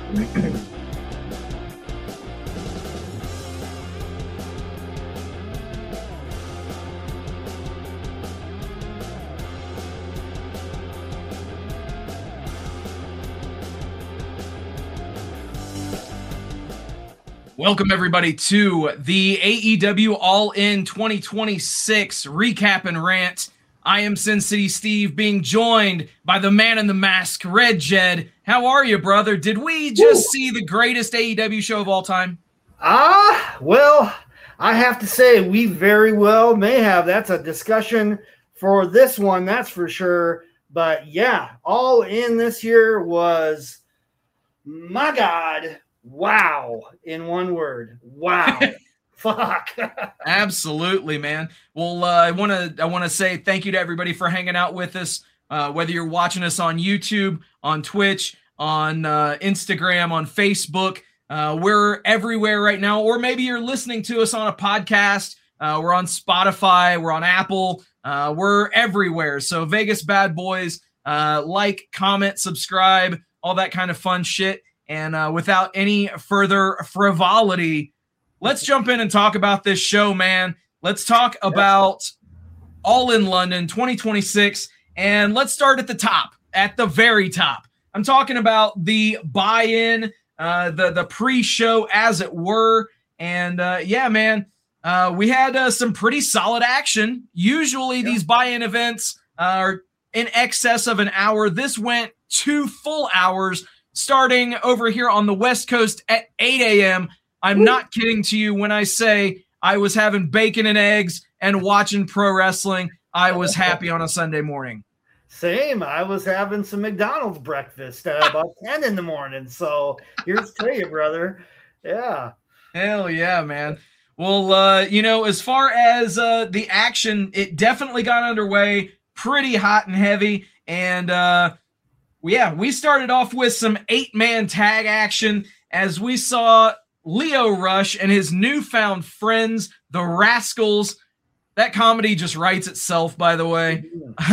Welcome, everybody, to the AEW All In 2026 Recap and Rant. I am Sin City Steve, being joined by the man in the mask, Red Jed. How are you, brother? Did we just see the greatest AEW show of all time? Well, I have to say we very well may have. That's a discussion for this one, that's for sure. But yeah, All In this year was, my God, wow, in one word. Wow. Fuck. Absolutely, man. Well, I want to say thank you to everybody for hanging out with us. Whether you're watching us on YouTube, on Twitch, on Instagram, on Facebook, we're everywhere right now. Or maybe you're listening to us on a podcast. We're on Spotify. We're on Apple. We're everywhere. So Vegas Bad Boys, like, comment, subscribe, all that kind of fun shit. And without any further frivolity, let's jump in and talk about this show, man. Let's talk about All In London 2026. And let's start at the top, at the very top. I'm talking about the buy-in, the pre-show, as it were. And yeah, man, we had some pretty solid action. Usually these buy-in events are in excess of an hour. This went 2 full hours, starting over here on the West Coast at 8 a.m. I'm not kidding to you when I say I was having bacon and eggs and watching pro wrestling. I was happy on a Sunday morning. Same. I was having some McDonald's breakfast at about 10 in the morning. So here's to you, brother. Yeah. Hell yeah, man. Well, as far as the action, it definitely got underway pretty hot and heavy. And, we started off with some 8-man tag action as we saw Lio Rush and his newfound friends, the Rascals. That comedy just writes itself, by the way,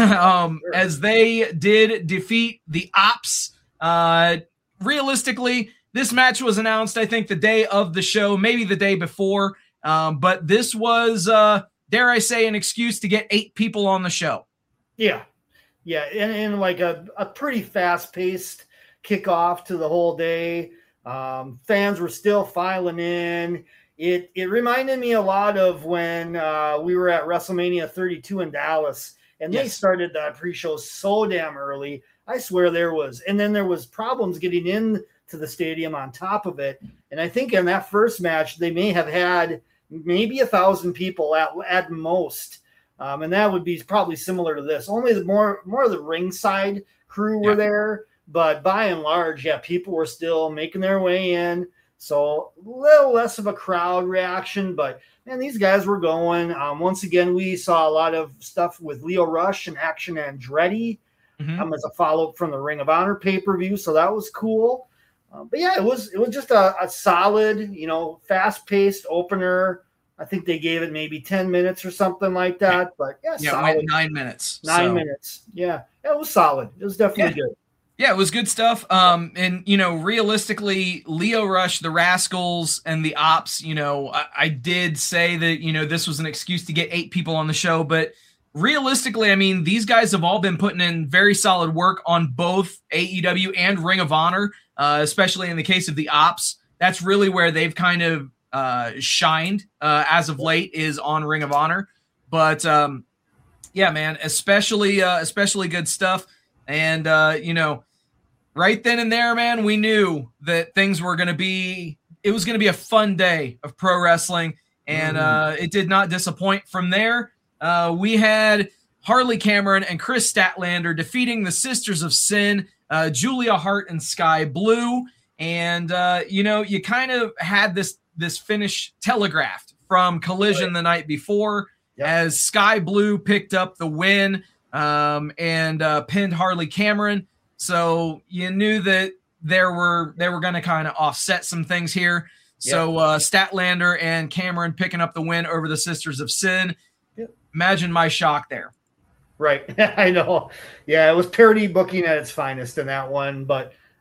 as they did defeat the Ops. Realistically, this match was announced, I think, the day of the show, maybe the day before. But this was, dare I say, an excuse to get 8 people on the show. Yeah. Yeah, and like a pretty fast-paced kickoff to the whole day. Fans were still filing in. It reminded me a lot of when we were at WrestleMania 32 in Dallas, and they started the pre-show so damn early. I swear there was problems getting into the stadium on top of it. And I think in that first match, they may have had maybe 1,000 people at most. And that would be probably similar to this. Only the more of the ringside crew were there, but by and large, people were still making their way in. So a little less of a crowd reaction, but man, these guys were going. Once again, we saw a lot of stuff with Lio Rush and Action Andretti as a follow-up from the Ring of Honor pay-per-view. So that was cool. But yeah, it was just a solid, fast-paced opener. I think they gave it maybe 10 minutes or something like that. But solid. 9 minutes. 9 minutes. Yeah, it was solid. It was definitely good. Yeah, it was good stuff. And realistically, Lio Rush, the Rascals, and the Ops, I did say that, this was an excuse to get 8 people on the show. But realistically, I mean, these guys have all been putting in very solid work on both AEW and Ring of Honor, especially in the case of the Ops. That's really where they've kind of shined as of late, is on Ring of Honor. But yeah, man, especially good stuff. And right then and there, man, we knew that things were going to be, it was going to be a fun day of pro wrestling, and it did not disappoint. From there, we had Harley Cameron and Chris Statlander defeating the Sisters of Sin, Julia Hart and Sky Blue. And you kind of had this finish telegraphed from Collision the night before, as Sky Blue picked up the win and pinned Harley Cameron. So you knew that they were going to kind of offset some things here. So Statlander and Cameron picking up the win over the Sisters of Sin. Imagine my shock there. Right. I know. Yeah, it was parody booking at its finest in that one. But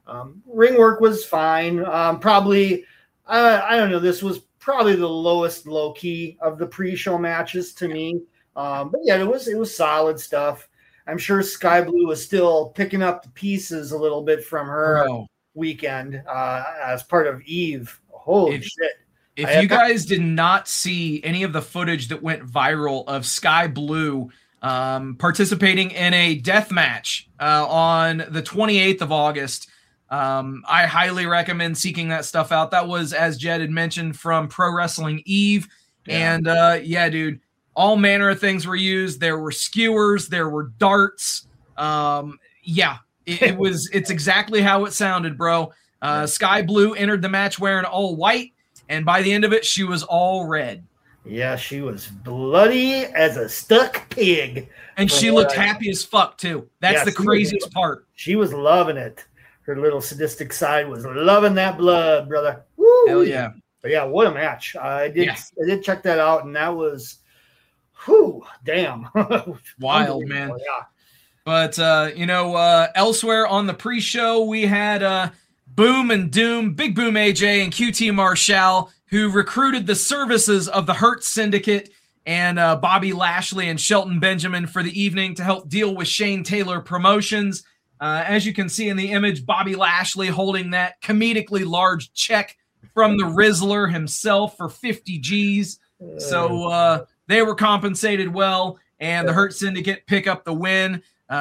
Ring work was fine. Probably, I don't know. This was probably the lowest low key of the pre-show matches to me. But yeah, it was solid stuff. I'm sure Sky Blue was still picking up the pieces a little bit from her weekend as part of Eve. Holy shit. If you guys did not see any of the footage that went viral of Sky Blue participating in a death match on the 28th of August, I highly recommend seeking that stuff out. That was, as Jed had mentioned, from Pro Wrestling Eve. Yeah. And yeah, dude, all manner of things were used. There were skewers, there were darts. Yeah, it's exactly how it sounded, bro. Sky Blue entered the match wearing all white, and by the end of it, she was all red. Yeah, she was bloody as a stuck pig. And she looked happy as fuck, too. That's the craziest part. She was loving it. Her little sadistic side was loving that blood, brother. Woo! Hell yeah. But yeah, what a match. I did check that out, and that was, whew, damn. Wild, man. Yeah. But, elsewhere on the pre-show, we had Boom and Doom, Big Boom AJ, and QT Marshall, who recruited the services of the Hurt Syndicate and Bobby Lashley and Shelton Benjamin for the evening to help deal with Shane Taylor Promotions. As you can see in the image, Bobby Lashley holding that comedically large check from the Rizzler himself for 50 G's. So they were compensated well, and the Hurt Syndicate pick up the win.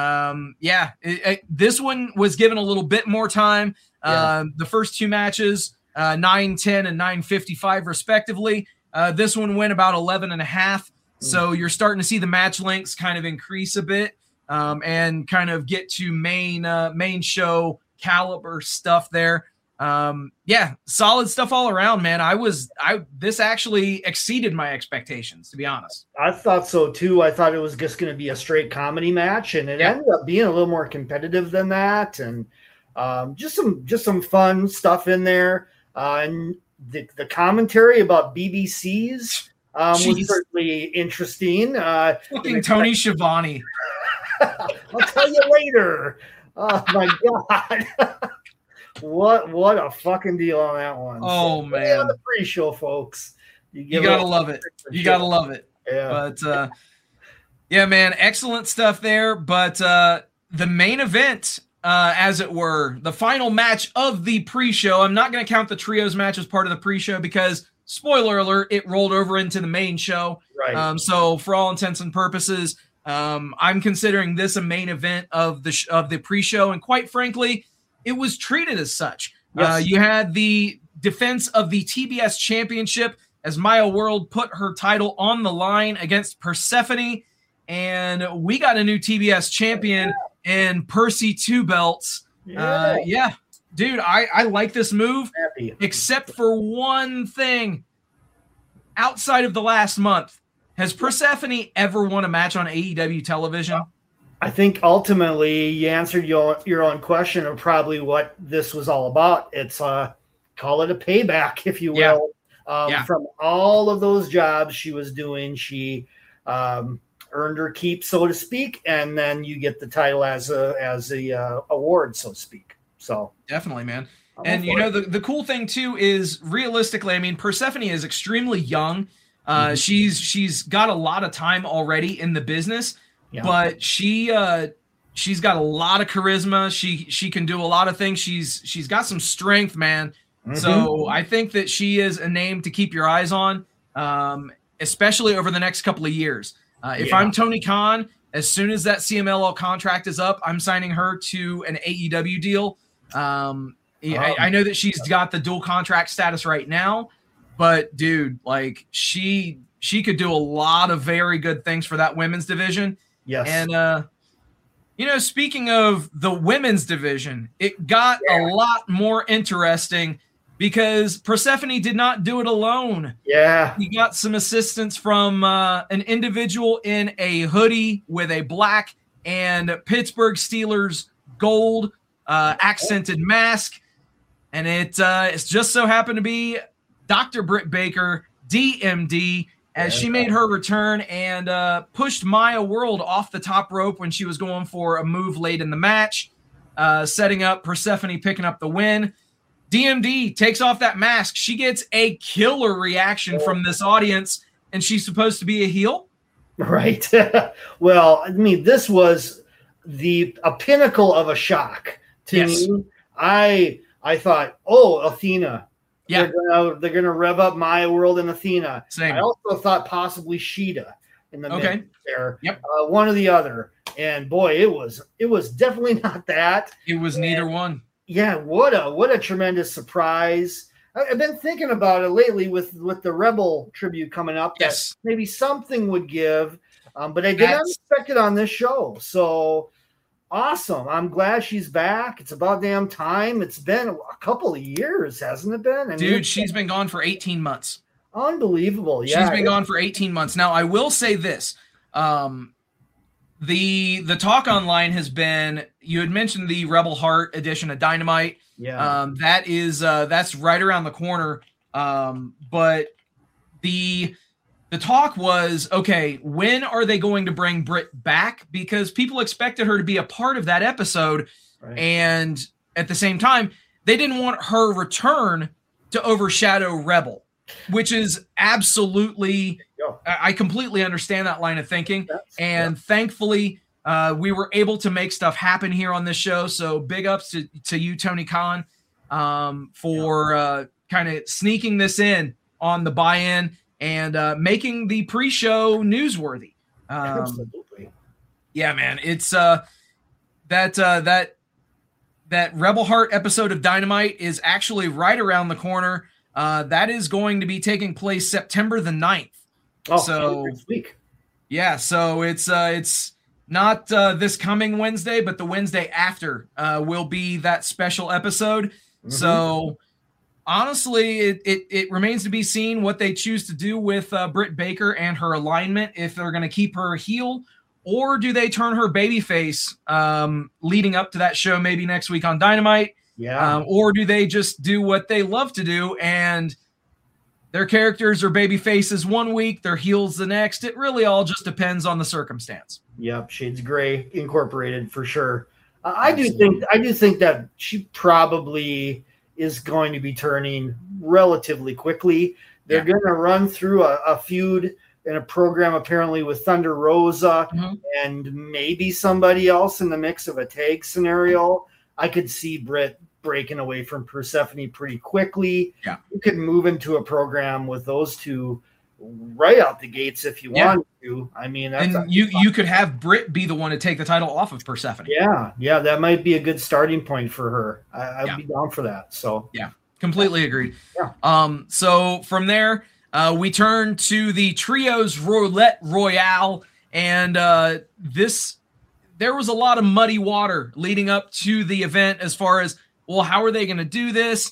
This one was given a little bit more time. The first two matches, 9:10 and 9:55 respectively. This one went about 11 and a half. So you're starting to see the match lengths kind of increase a bit and kind of get to main show caliber stuff there. Solid stuff all around, man. This actually exceeded my expectations, to be honest. I thought so too. I thought it was just going to be a straight comedy match, and it ended up being a little more competitive than that. And just some fun stuff in there. And the commentary about BBCs was certainly interesting. Fucking Tony Schiavone. I'll tell you later. Oh my God. What a fucking deal on that one. Oh, so, man. On the pre-show, folks. You gotta love it. You gotta love it. Yeah. But, man, excellent stuff there. But the main event, as it were, the final match of the pre-show, I'm not going to count the trios match as part of the pre-show because, spoiler alert, it rolled over into the main show. Right. So for all intents and purposes, I'm considering this a main event of the pre-show. And quite frankly, it was treated as such. Yes. You had the defense of the TBS championship as Maya World put her title on the line against Persephone. And we got a new TBS champion in Percy Two Belts. Dude, I like this move, except for one thing. Outside of the last month, has Persephone ever won a match on AEW television? I think ultimately you answered your own question of probably what this was all about. It's call it a payback, if you will. From all of those jobs she was doing, she earned her keep, so to speak, and then you get the title as a award, so to speak. So definitely, man. And the cool thing too is realistically, I mean, Persephone is extremely young. She's got a lot of time already in the business. Yeah. But she's got a lot of charisma. She can do a lot of things. She's got some strength, man. Mm-hmm. So I think that she is a name to keep your eyes on, especially over the next couple of years. If I'm Tony Khan, as soon as that CMLL contract is up, I'm signing her to an AEW deal. I know that she's got the dual contract status right now, but dude, like she could do a lot of very good things for that women's division. Yes. And, speaking of the women's division, it got a lot more interesting because Persephone did not do it alone. Yeah. He got some assistance from an individual in a hoodie with a black and Pittsburgh Steelers gold accented mask. And it's just so happened to be Dr. Britt Baker, DMD, as she made her return and pushed Maya World off the top rope when she was going for a move late in the match. setting up Persephone picking up the win. DMD takes off that mask. She gets a killer reaction from this audience, and she's supposed to be a heel? Right. Well, I mean, this was a pinnacle of a shock to me. I thought, oh, Athena. Yeah. They're gonna rev up Maya World and Athena. Same. I also thought possibly Sheeta in the mix there. Yep. One or the other. And boy, it was definitely not that. It was neither one. Yeah, what a tremendous surprise. I've been thinking about it lately with the Rebel tribute coming up. Yes. That maybe something would give, but I did not expect it on this show. So awesome. I'm glad she's back. It's about damn time. It's been a couple of years, hasn't it been? I mean, she's been gone for 18 months. Unbelievable. Yeah. She's been gone for 18 months. Now, I will say this. The talk online has been, you had mentioned the Rebel Heart edition of Dynamite. Yeah. That's right around the corner. But the talk was, okay, when are they going to bring Britt back? Because people expected her to be a part of that episode. Right. And at the same time, they didn't want her return to overshadow Rebel, which is absolutely, I completely understand that line of thinking. Thankfully, we were able to make stuff happen here on this show. So big ups to you, Tony Khan, for kind of sneaking this in on the buy-in and making the pre-show newsworthy. Absolutely. Yeah, man. It's that Rebel Heart episode of Dynamite is actually right around the corner. That is going to be taking place September the 9th. Oh, so next week. Yeah, so it's not this coming Wednesday, but the Wednesday after will be that special episode. Mm-hmm. So honestly, it remains to be seen what they choose to do with Britt Baker and her alignment, if they're going to keep her heel, or do they turn her babyface leading up to that show maybe next week on Dynamite? Yeah. Or do they just do what they love to do and their characters are baby faces one week, their heels the next? It really all just depends on the circumstance. Yep, Shades of Grey incorporated for sure. I do think that she probably is going to be turning relatively quickly. They're going to run through a feud in a program apparently with Thunder Rosa and maybe somebody else in the mix of a tag scenario. I could see Britt breaking away from Persephone pretty quickly. Yeah. You could move into a program with those two right out the gates if you want to. I mean, you could have Britt be the one to take the title off of Persephone. Yeah, that might be a good starting point for her. I'd be down for that. So yeah, completely agree. Yeah. So from there, we turn to the Trios Roulette Royale, and there was a lot of muddy water leading up to the event as far as, well, how are they going to do this?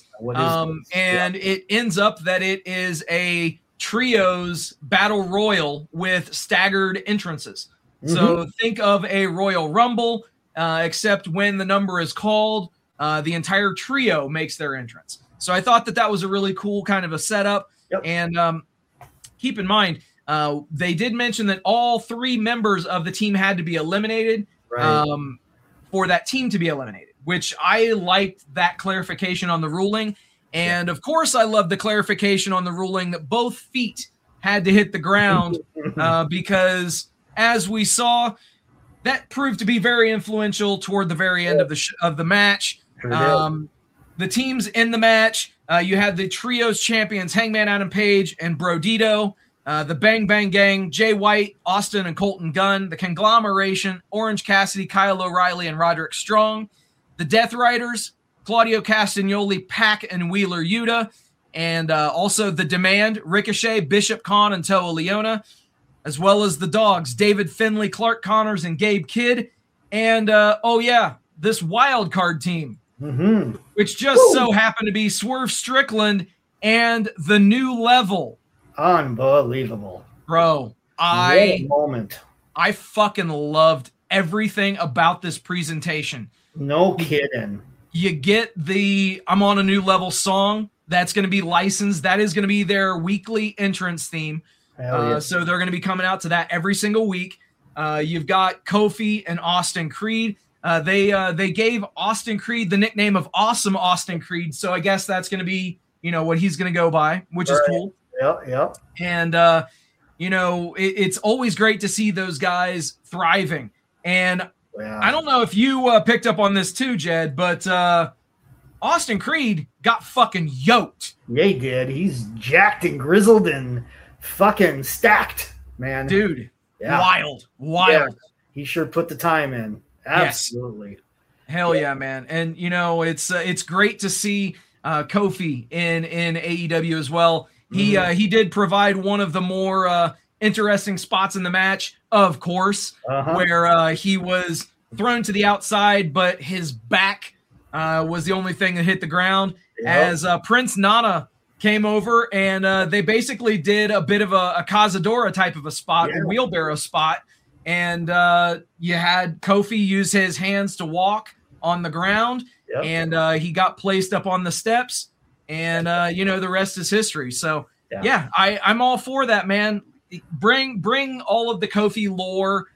It ends up that it is a trios battle royal with staggered entrances. Mm-hmm. So think of a Royal Rumble, except when the number is called, the entire trio makes their entrance. So I thought that was a really cool kind of a setup. Yep. And keep in mind, they did mention that all three members of the team had to be eliminated. Right. For that team to be eliminated, which I liked that clarification on the ruling. And of course, I love the clarification on the ruling that both feet had to hit the ground because, as we saw, that proved to be very influential toward the very end of the match. The teams in the match, you had the Trios champions, Hangman Adam Page and Brodito. The Bang Bang Gang, Jay White, Austin and Colton Gunn. The Conglomeration, Orange Cassidy, Kyle O'Reilly, and Roderick Strong. The Death Riders, Claudio Castagnoli, Pac, and Wheeler Yuta. And also the Demand, Ricochet, Bishop Khan, and Toa Leona. As well as the Dogs, David Finlay, Clark Connors, and Gabe Kidd. And, this wild card team, which just so happened to be Swerve Strickland and the New Level. Unbelievable, bro. I fucking loved everything about this presentation. No kidding. You get the I'm on a New Level song that's going to be licensed. That is going to be their weekly entrance theme. So they're going to be coming out to that every single week. You've got Kofi and Austin Creed. They gave Austin Creed the nickname of Awesome Austin Creed, so I guess that's going to be, you know, what he's going to go by, which is cool. Yep. And you know, it's always great to see those guys thriving. And I don't know if you picked up on this too, Jed, but Austin Creed got fucking yoked. Yeah, he did. He's jacked and grizzled and fucking stacked, man. Dude, wild. Yeah, he sure put the time in. Absolutely. Yes. Hell yeah, man. And, you know, it's great to see Kofi in AEW as well. He did provide one of the more interesting spots in the match, of course, where he was thrown to the outside, but his back was the only thing that hit the ground as Prince Nana came over, and they basically did a bit of a Cazadora type of a spot, a wheelbarrow spot, and you had Kofi use his hands to walk on the ground, and he got placed up on the steps, and you know, the rest is history. So I'm all for that, man. Bring all of the Kofi lore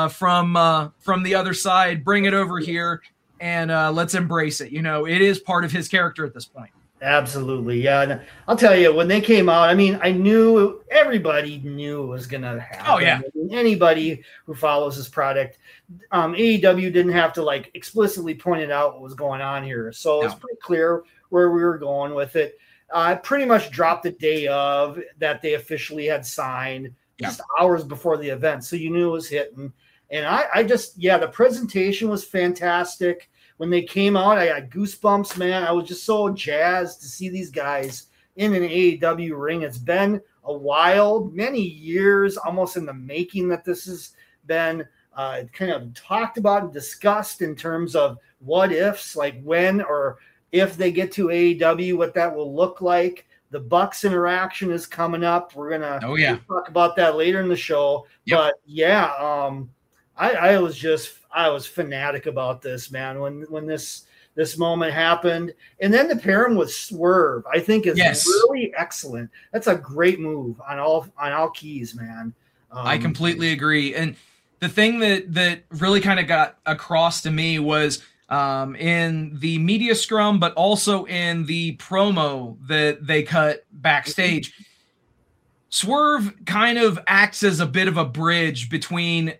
from the other side, bring it over here, and let's embrace it. You know, it is part of his character at this point. Absolutely. Yeah. And I'll tell you, when they came out, I mean, everybody knew it was going to happen. Oh, yeah. I mean, anybody who follows this product, AEW didn't have to like explicitly point it out what was going on here. So it's pretty clear where we were going with it. I pretty much dropped the day of that they officially had signed just hours before the event. So you knew it was hitting. And I just, the presentation was fantastic. When they came out, I got goosebumps, man. I was just so jazzed to see these guys in an AEW ring. It's been a while, many years almost in the making that this has been kind of talked about and discussed in terms of what ifs, like when or if they get to AEW, what that will look like. The Bucks interaction is coming up. We're going to talk about that later in the show. But I was fanatic about this, man, when this moment happened. And then the pairing with Swerve, I think is really excellent. That's a great move on all keys, man. I completely agree. And the thing that really kind of got across to me was in the media scrum, but also in the promo that they cut backstage, Swerve kind of acts as a bit of a bridge between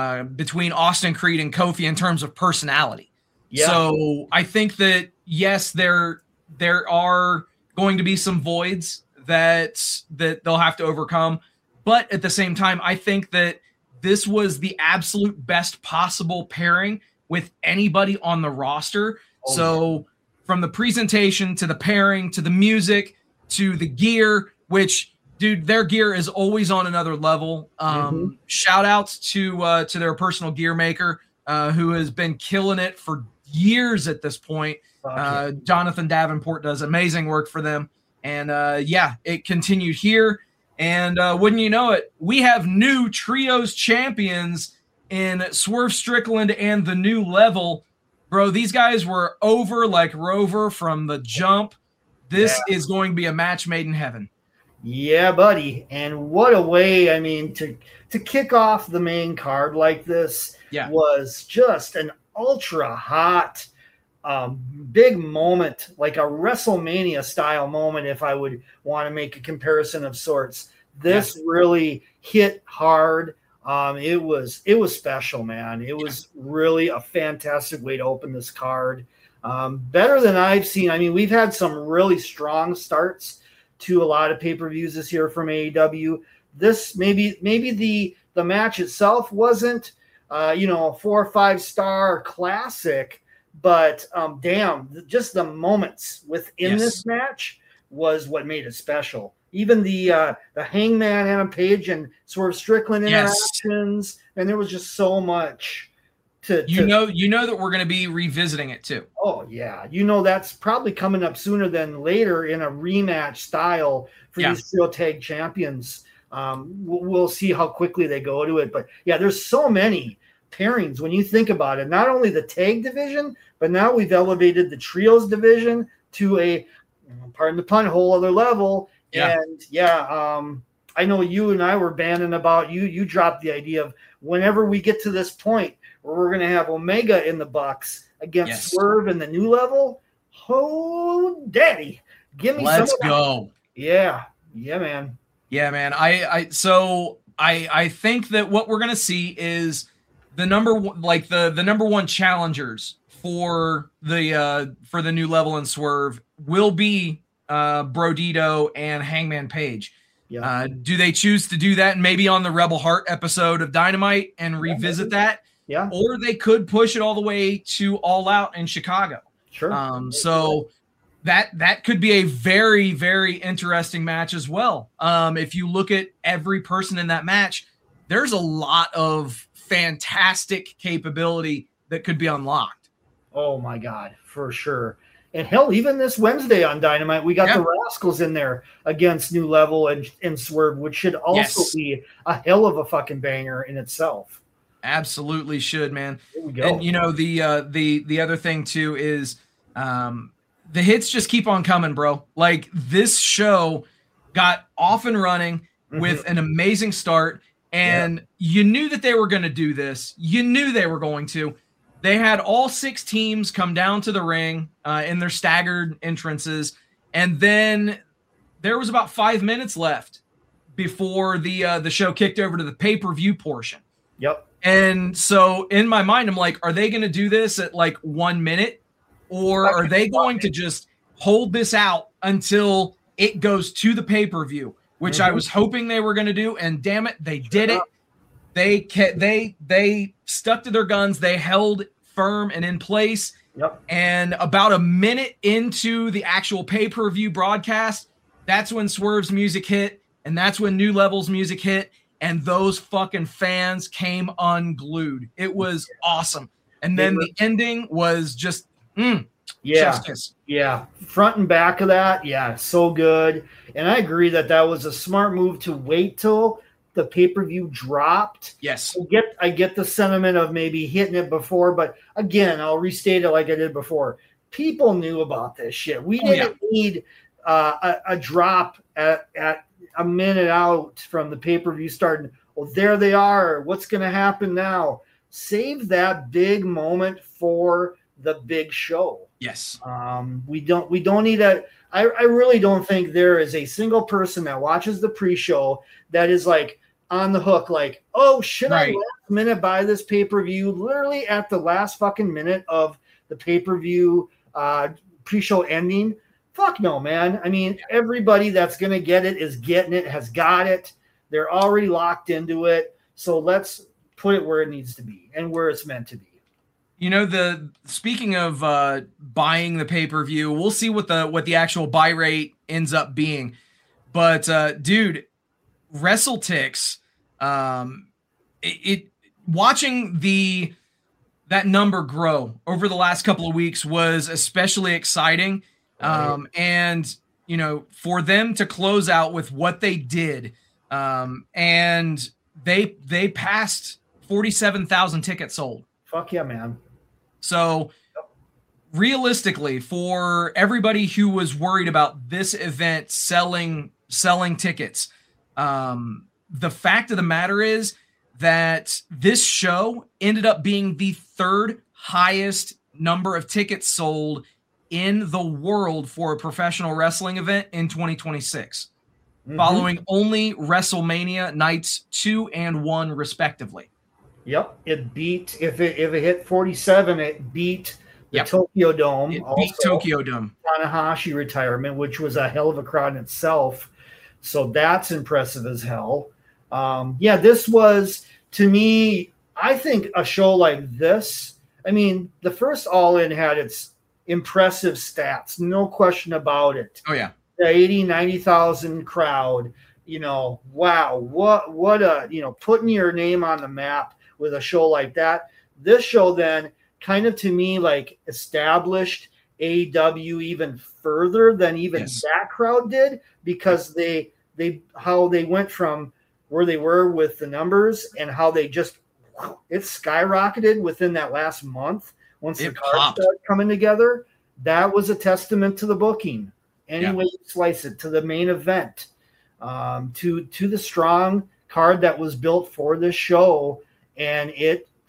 Austin Creed and Kofi in terms of personality. Yeah. So I think that, yes, there are going to be some voids that they'll have to overcome. But at the same time, I think that this was the absolute best possible pairing with anybody on the roster. So from the presentation to the pairing to the music to the gear, which, dude, their gear is always on another level. Shout outs to their personal gear maker who has been killing it for years at this point. Jonathan Davenport does amazing work for them. And it continued here. And wouldn't you know it, we have new trios champions in Swerve Strickland and the New Level. Bro, these guys were over like Rover from the jump. This is going to be a match made in heaven. Yeah, buddy. And what a way, I mean, to kick off the main card like this was just an ultra hot, big moment, like a WrestleMania style moment, if I would want to make a comparison of sorts. This really hit hard. It was special, man. It was really a fantastic way to open this card. Better than I've seen. I mean, we've had some really strong starts to a lot of pay-per-views this year from AEW. This maybe the match itself wasn't a 4 or 5 star classic, but just the moments within this match was what made it special. Even the Hangman Adam Page and Swerve Strickland interactions, and there was just so much to know that we're going to be revisiting it too. Oh yeah, that's probably coming up sooner than later in a rematch style for these trio tag champions. We'll see how quickly they go to it, but there's so many pairings when you think about it. Not only the tag division, but now we've elevated the trios division to a, pardon the pun, whole other level. And I know you and I were banning about you dropped the idea of whenever we get to this point where we're going to have Omega in the Bucks against Swerve in the New Level. Oh, daddy. Give me Let's some of that. go. Yeah. Yeah, man. Yeah, man. I think that what we're going to see is the number one challengers for the New Level and Swerve will be Brodito and Hangman Page. Yeah. Do they choose to do that maybe on the Rebel Heart episode of Dynamite and revisit that? Yeah. Or they could push it all the way to All Out in Chicago. Sure. So that could be a very, very interesting match as well. If you look at every person in that match, there's a lot of fantastic capability that could be unlocked. Oh my God, for sure. And hell, even this Wednesday on Dynamite, we got the Rascals in there against New Level and Swerve, which should also be a hell of a fucking banger in itself. Absolutely should, man. There we go. And you know, the other thing too is the hits just keep on coming, bro. Like this show got off and running with an amazing start, and you knew that they were going to do this. You knew they were going to. They had all 6 teams come down to the ring in their staggered entrances, and then there was about 5 minutes left before the show kicked over to the pay-per-view portion. Yep. And so in my mind, I'm like, are they going to do this at like 1 minute, or are they going to just hold this out until it goes to the pay-per-view, which I was hoping they were going to do, and damn it, they did it. They stuck to their guns. They held firm and in place. Yep. And about a minute into the actual pay-per-view broadcast, that's when Swerve's music hit, and that's when New Level's music hit, and those fucking fans came unglued. It was awesome. And then the ending was just chef's yeah, front and back of that, so good. And I agree that was a smart move to wait till the pay-per-view dropped. Yes. I get the sentiment of maybe hitting it before, but again, I'll restate it like I did before. People knew about this shit. We didn't need a drop at a minute out from the pay-per-view starting. Well, there they are. What's going to happen now? Save that big moment for the big show. Yes. We don't need I really don't think there is a single person that watches the pre-show that is like on the hook, like, oh, should I last minute buy this pay-per-view literally at the last fucking minute of the pay-per-view pre-show ending? Fuck no, man. I mean, everybody that's going to get it is getting it, has got it. They're already locked into it. So let's put it where it needs to be and where it's meant to be. You know, speaking of buying the pay-per-view, we'll see what the actual buy rate ends up being. But dude, WrestleTix, watching that number grow over the last couple of weeks was especially exciting. And you know, for them to close out with what they did, and they passed 47,000 tickets sold. Fuck yeah, man. So realistically, for everybody who was worried about this event selling tickets, the fact of the matter is that this show ended up being the 3rd highest number of tickets sold in the world for a professional wrestling event in 2026, following only WrestleMania nights 2 and 1 respectively. Yep, it beat, if it hit 47, it beat the Tokyo Dome. It beat Tokyo Dome. Tanahashi retirement, which was a hell of a crowd in itself. So that's impressive as hell. This was, to me, I think a show like this, I mean, the first All In had its impressive stats, no question about it. Oh, yeah. The 80, 90,000 crowd, you know, wow, what a, you know, putting your name on the map with a show like that. This show then kind of, to me, like established AEW even further than even that crowd did, because they how they went from where they were with the numbers and how they just, it skyrocketed within that last month once the cards started coming together. That was a testament to the booking. Any way you slice it, to the main event, to the strong card that was built for this show. And it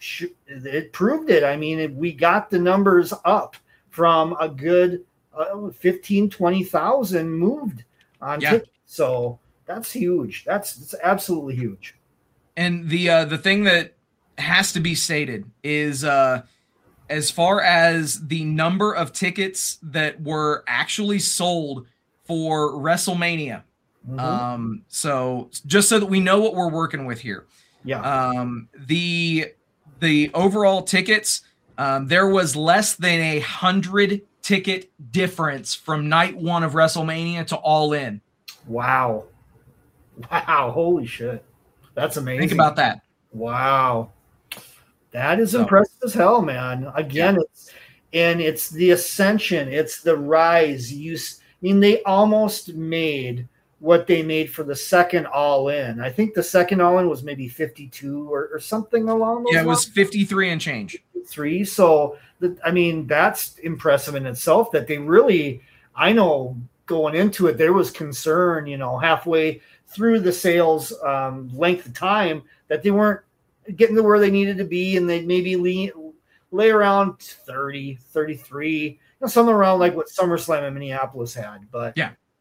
it proved it. I mean, we got the numbers up from a good 15, 20,000 moved on tickets. So that's huge. That's absolutely huge. And the thing that has to be stated is as far as the number of tickets that were actually sold for WrestleMania. Mm-hmm. So just so that we know what we're working with here. Yeah. The overall tickets, there was less than 100 ticket difference from night one of WrestleMania to All In. Wow. Holy shit. That's amazing. Think about that. Wow. That is impressive as hell, man. Again, it's the ascension. It's the rise. They almost made what they made for the second All In. I think the second All In was maybe 52 or something along those lines. Yeah, it was 53 and change. 53. So, that's impressive in itself that they really, I know going into it, there was concern, halfway through the sales length of time that they weren't getting to where they needed to be, and they'd maybe lay around 30, 33, something around like what SummerSlam in Minneapolis had. But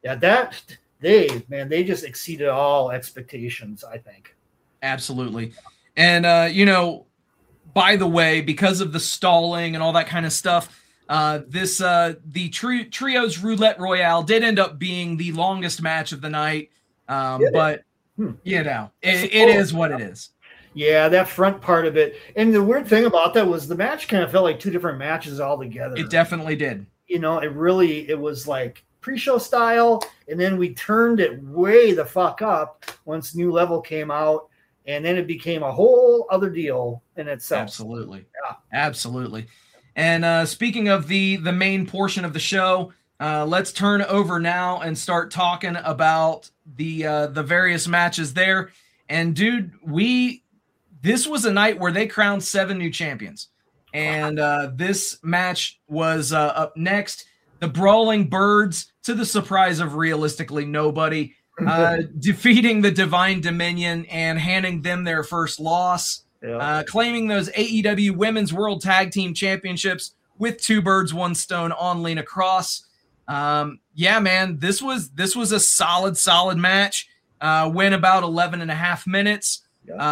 they just exceeded all expectations, I think. Absolutely. And, by the way, because of the stalling and all that kind of stuff, the Trios Roulette Royale did end up being the longest match of the night. But, it is what it is. Yeah, that front part of it. And the weird thing about that was the match kind of felt like two different matches altogether. It definitely did. It was like pre-show style, and then we turned it way the fuck up once New Level came out, and then it became a whole other deal in itself. Absolutely. Yeah. Absolutely. And speaking of the main portion of the show, let's turn over now and start talking about the various matches there. And dude, this was a night where they crowned 7 new champions. And this match was up next. The Brawling Birds, to the surprise of realistically nobody, defeating the Divine Dominion and handing them their first loss, claiming those AEW Women's World Tag Team Championships with 2 birds, 1 stone on Lena Cross. Man, this was a solid match. Went about 11 and a half minutes.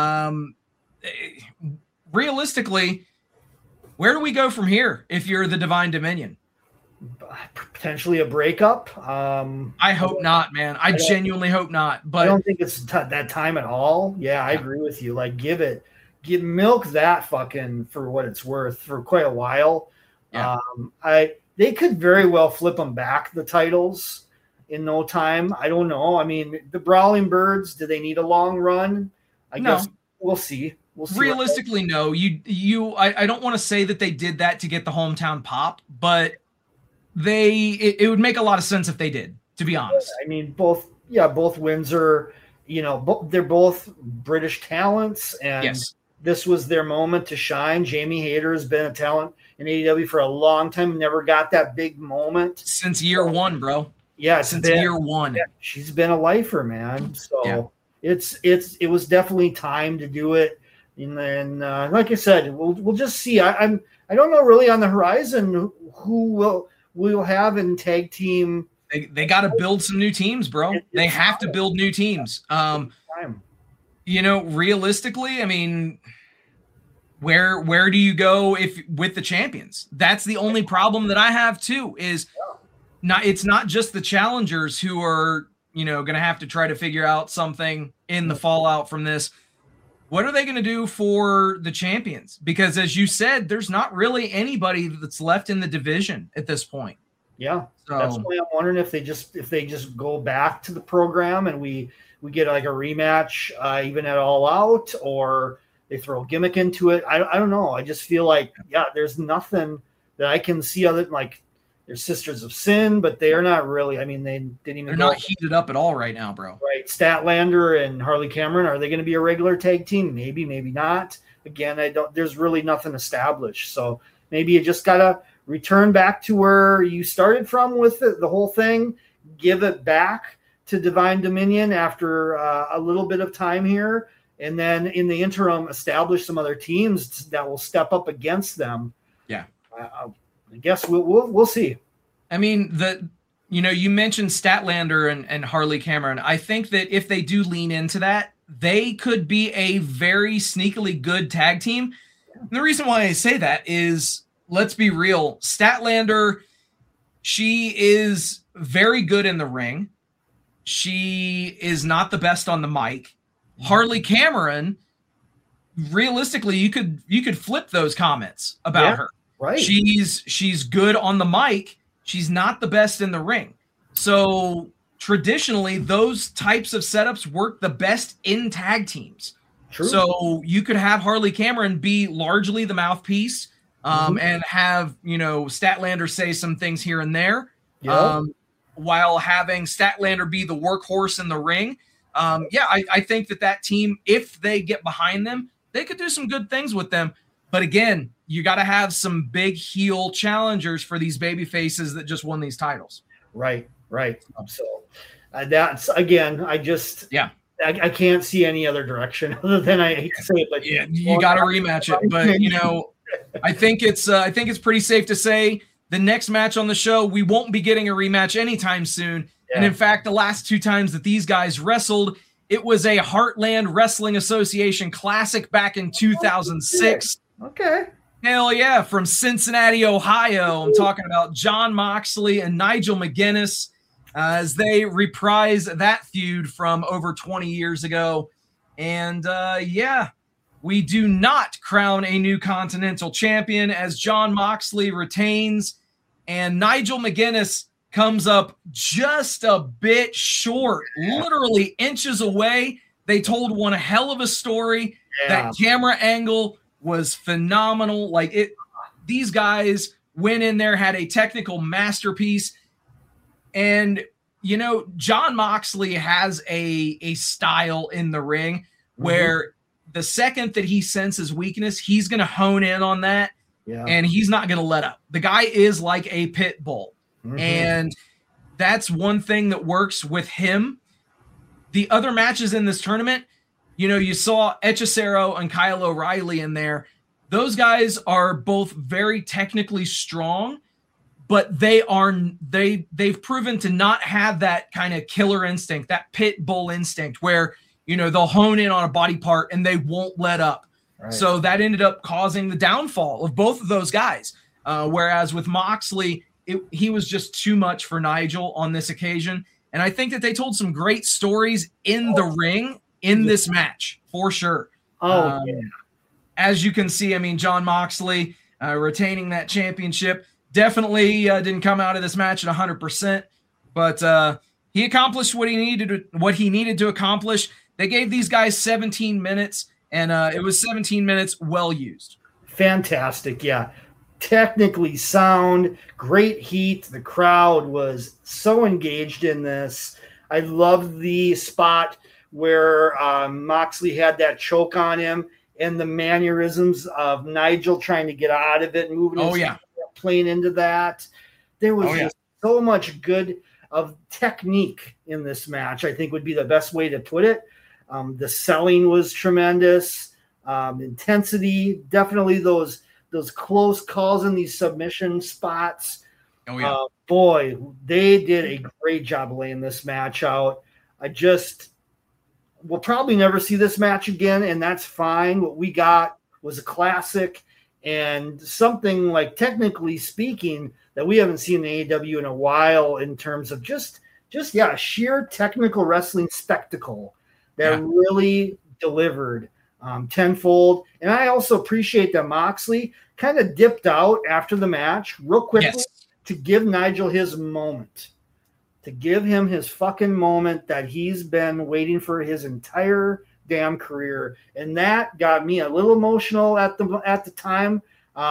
Realistically, where do we go from here if you're the Divine Dominion? Potentially a breakup. I hope not, man. I genuinely hope not. But I don't think it's that time at all. Yeah, I agree with you. Like, milk that fucking for what it's worth for quite a while. Yeah. They could very well flip them back the titles in no time. I don't know. I mean, the Brawling Birds, do they need a long run? I guess we'll see. Realistically, no. I don't want to say that they did that to get the hometown pop, but it would make a lot of sense if they did, to be honest. I mean, both wins are, they're both British talents, and this was their moment to shine. Jamie Hayter has been a talent in AEW for a long time, never got that big moment. Since year one, bro. Yeah, since year one. Yeah, she's been a lifer, man. So it was definitely time to do it. And then, like I said, we'll just see. I don't know really on the horizon who we'll have in tag team. They got to build some new teams, bro. They have to build new teams. Realistically, I mean, where do you go with the champions? That's the only problem that I have too. It's not just the challengers who are going to have to try to figure out something in the fallout from this. What are they going to do for the champions? Because as you said, there's not really anybody that's left in the division at this point. Yeah. So that's why I'm wondering if they just go back to the program and we get like a rematch, even at All Out, or they throw a gimmick into it. I don't know. I just feel like, there's nothing that I can see other than like they're Sisters of Sin, but they are not really. I mean, they didn't even. They're not heated up at all right now, bro. Right. Statlander and Harley Cameron, are they going to be a regular tag team? Maybe, maybe not. Again, there's really nothing established. So maybe you just got to return back to where you started from with the whole thing, give it back to Divine Dominion after a little bit of time here, and then in the interim establish some other teams that will step up against them. Yeah. I guess we'll see. I mean, you mentioned Statlander and Harley Cameron. I think that if they do lean into that, they could be a very sneakily good tag team. And the reason why I say that is, let's be real, Statlander, she is very good in the ring. She is not the best on the mic. Harley Cameron, realistically, you could flip those comments about her. Right. She's good on the mic. She's not the best in the ring. So traditionally, those types of setups work the best in tag teams. True. So you could have Harley Cameron be largely the mouthpiece, and have, Statlander say some things here and there, while having Statlander be the workhorse in the ring. I think that team, if they get behind them, they could do some good things with them. But again, you got to have some big heel challengers for these baby faces that just won these titles. Right. So that's, again, I can't see any other direction other than, I hate to say it, but you got to rematch it. But I think it's pretty safe to say the next match on the show, we won't be getting a rematch anytime soon. Yeah. And in fact, the last 2 times that these guys wrestled, it was a Heartland Wrestling Association Classic back in 2006. Okay. Hell yeah, from Cincinnati, Ohio. I'm talking about Jon Moxley and Nigel McGuinness as they reprise that feud from over 20 years ago. And we do not crown a new Continental Champion as Jon Moxley retains, and Nigel McGuinness comes up just a bit short, literally inches away. They told one hell of a story. That camera angle was phenomenal. These guys went in there, had a technical masterpiece. And, Jon Moxley has a style in the ring where the second that he senses weakness, he's going to hone in on that, and he's not going to let up. The guy is like a pit bull, and that's one thing that works with him. The other matches in this tournament, you saw Hechicero and Kyle O'Reilly in there. Those guys are both very technically strong, but they've proven to not have that kind of killer instinct, that pit bull instinct where, they'll hone in on a body part and they won't let up. Right. So that ended up causing the downfall of both of those guys. Whereas with Moxley, he was just too much for Nigel on this occasion. And I think that they told some great stories in the ring in this match, for sure. As you can see, Jon Moxley retaining that championship definitely didn't come out of this match at 100%, but he accomplished what he needed to accomplish. They gave these guys 17 minutes, and it was 17 minutes well used. Fantastic, yeah. Technically sound, great heat. The crowd was so engaged in this. I love the spot where Moxley had that choke on him and the mannerisms of Nigel trying to get out of it, moving playing into that. There was just so much good of technique in this match, I think would be the best way to put it. The selling was tremendous. Intensity, definitely those close calls in these submission spots. Boy, they did a great job laying this match out. We'll probably never see this match again, and that's fine. What we got was a classic and something, like, technically speaking, that we haven't seen in AEW in a while in terms of just sheer technical wrestling spectacle that really delivered tenfold. And I also appreciate that Moxley kind of dipped out after the match real quickly to give Nigel his moment, to give him his fucking moment that he's been waiting for his entire damn career. And that got me a little emotional at the time,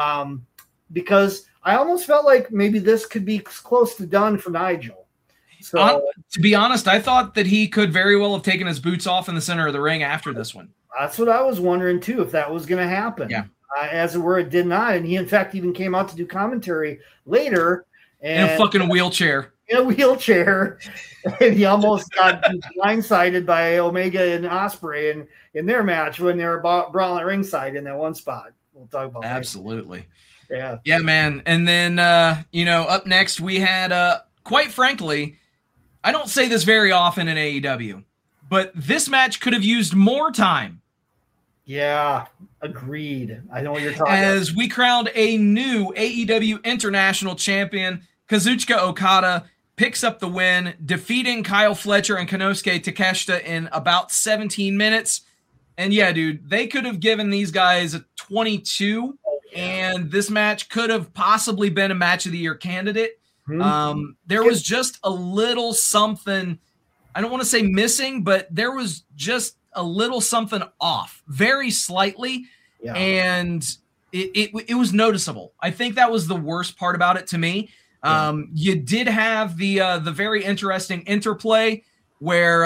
because I almost felt like maybe this could be close to done for Nigel. So, to be honest, I thought that he could very well have taken his boots off in the center of the ring after this one. That's what I was wondering too, if that was going to happen. Yeah. As it were, it did not. And he, in fact, even came out to do commentary later. In a fucking wheelchair. in a wheelchair, and he almost got blindsided by Omega and Ospreay in their match when they were brawling ringside in that one spot. We'll talk about that. Absolutely. Yeah. Yeah, man. And then, up next we had, quite frankly, I don't say this very often in AEW, but this match could have used more time. Yeah, agreed. I know what you're talking As we crowned a new AEW International Champion, Kazuchika Okada picks up the win, defeating Kyle Fletcher and Konosuke Takeshita in about 17 minutes. And yeah, dude, they could have given these guys a 22, and this match could have possibly been a match of the year candidate. Mm-hmm. There was just a little something, I don't want to say missing, but there was just a little something off, very slightly, and it was noticeable. I think that was the worst part about it to me. You did have the very interesting interplay where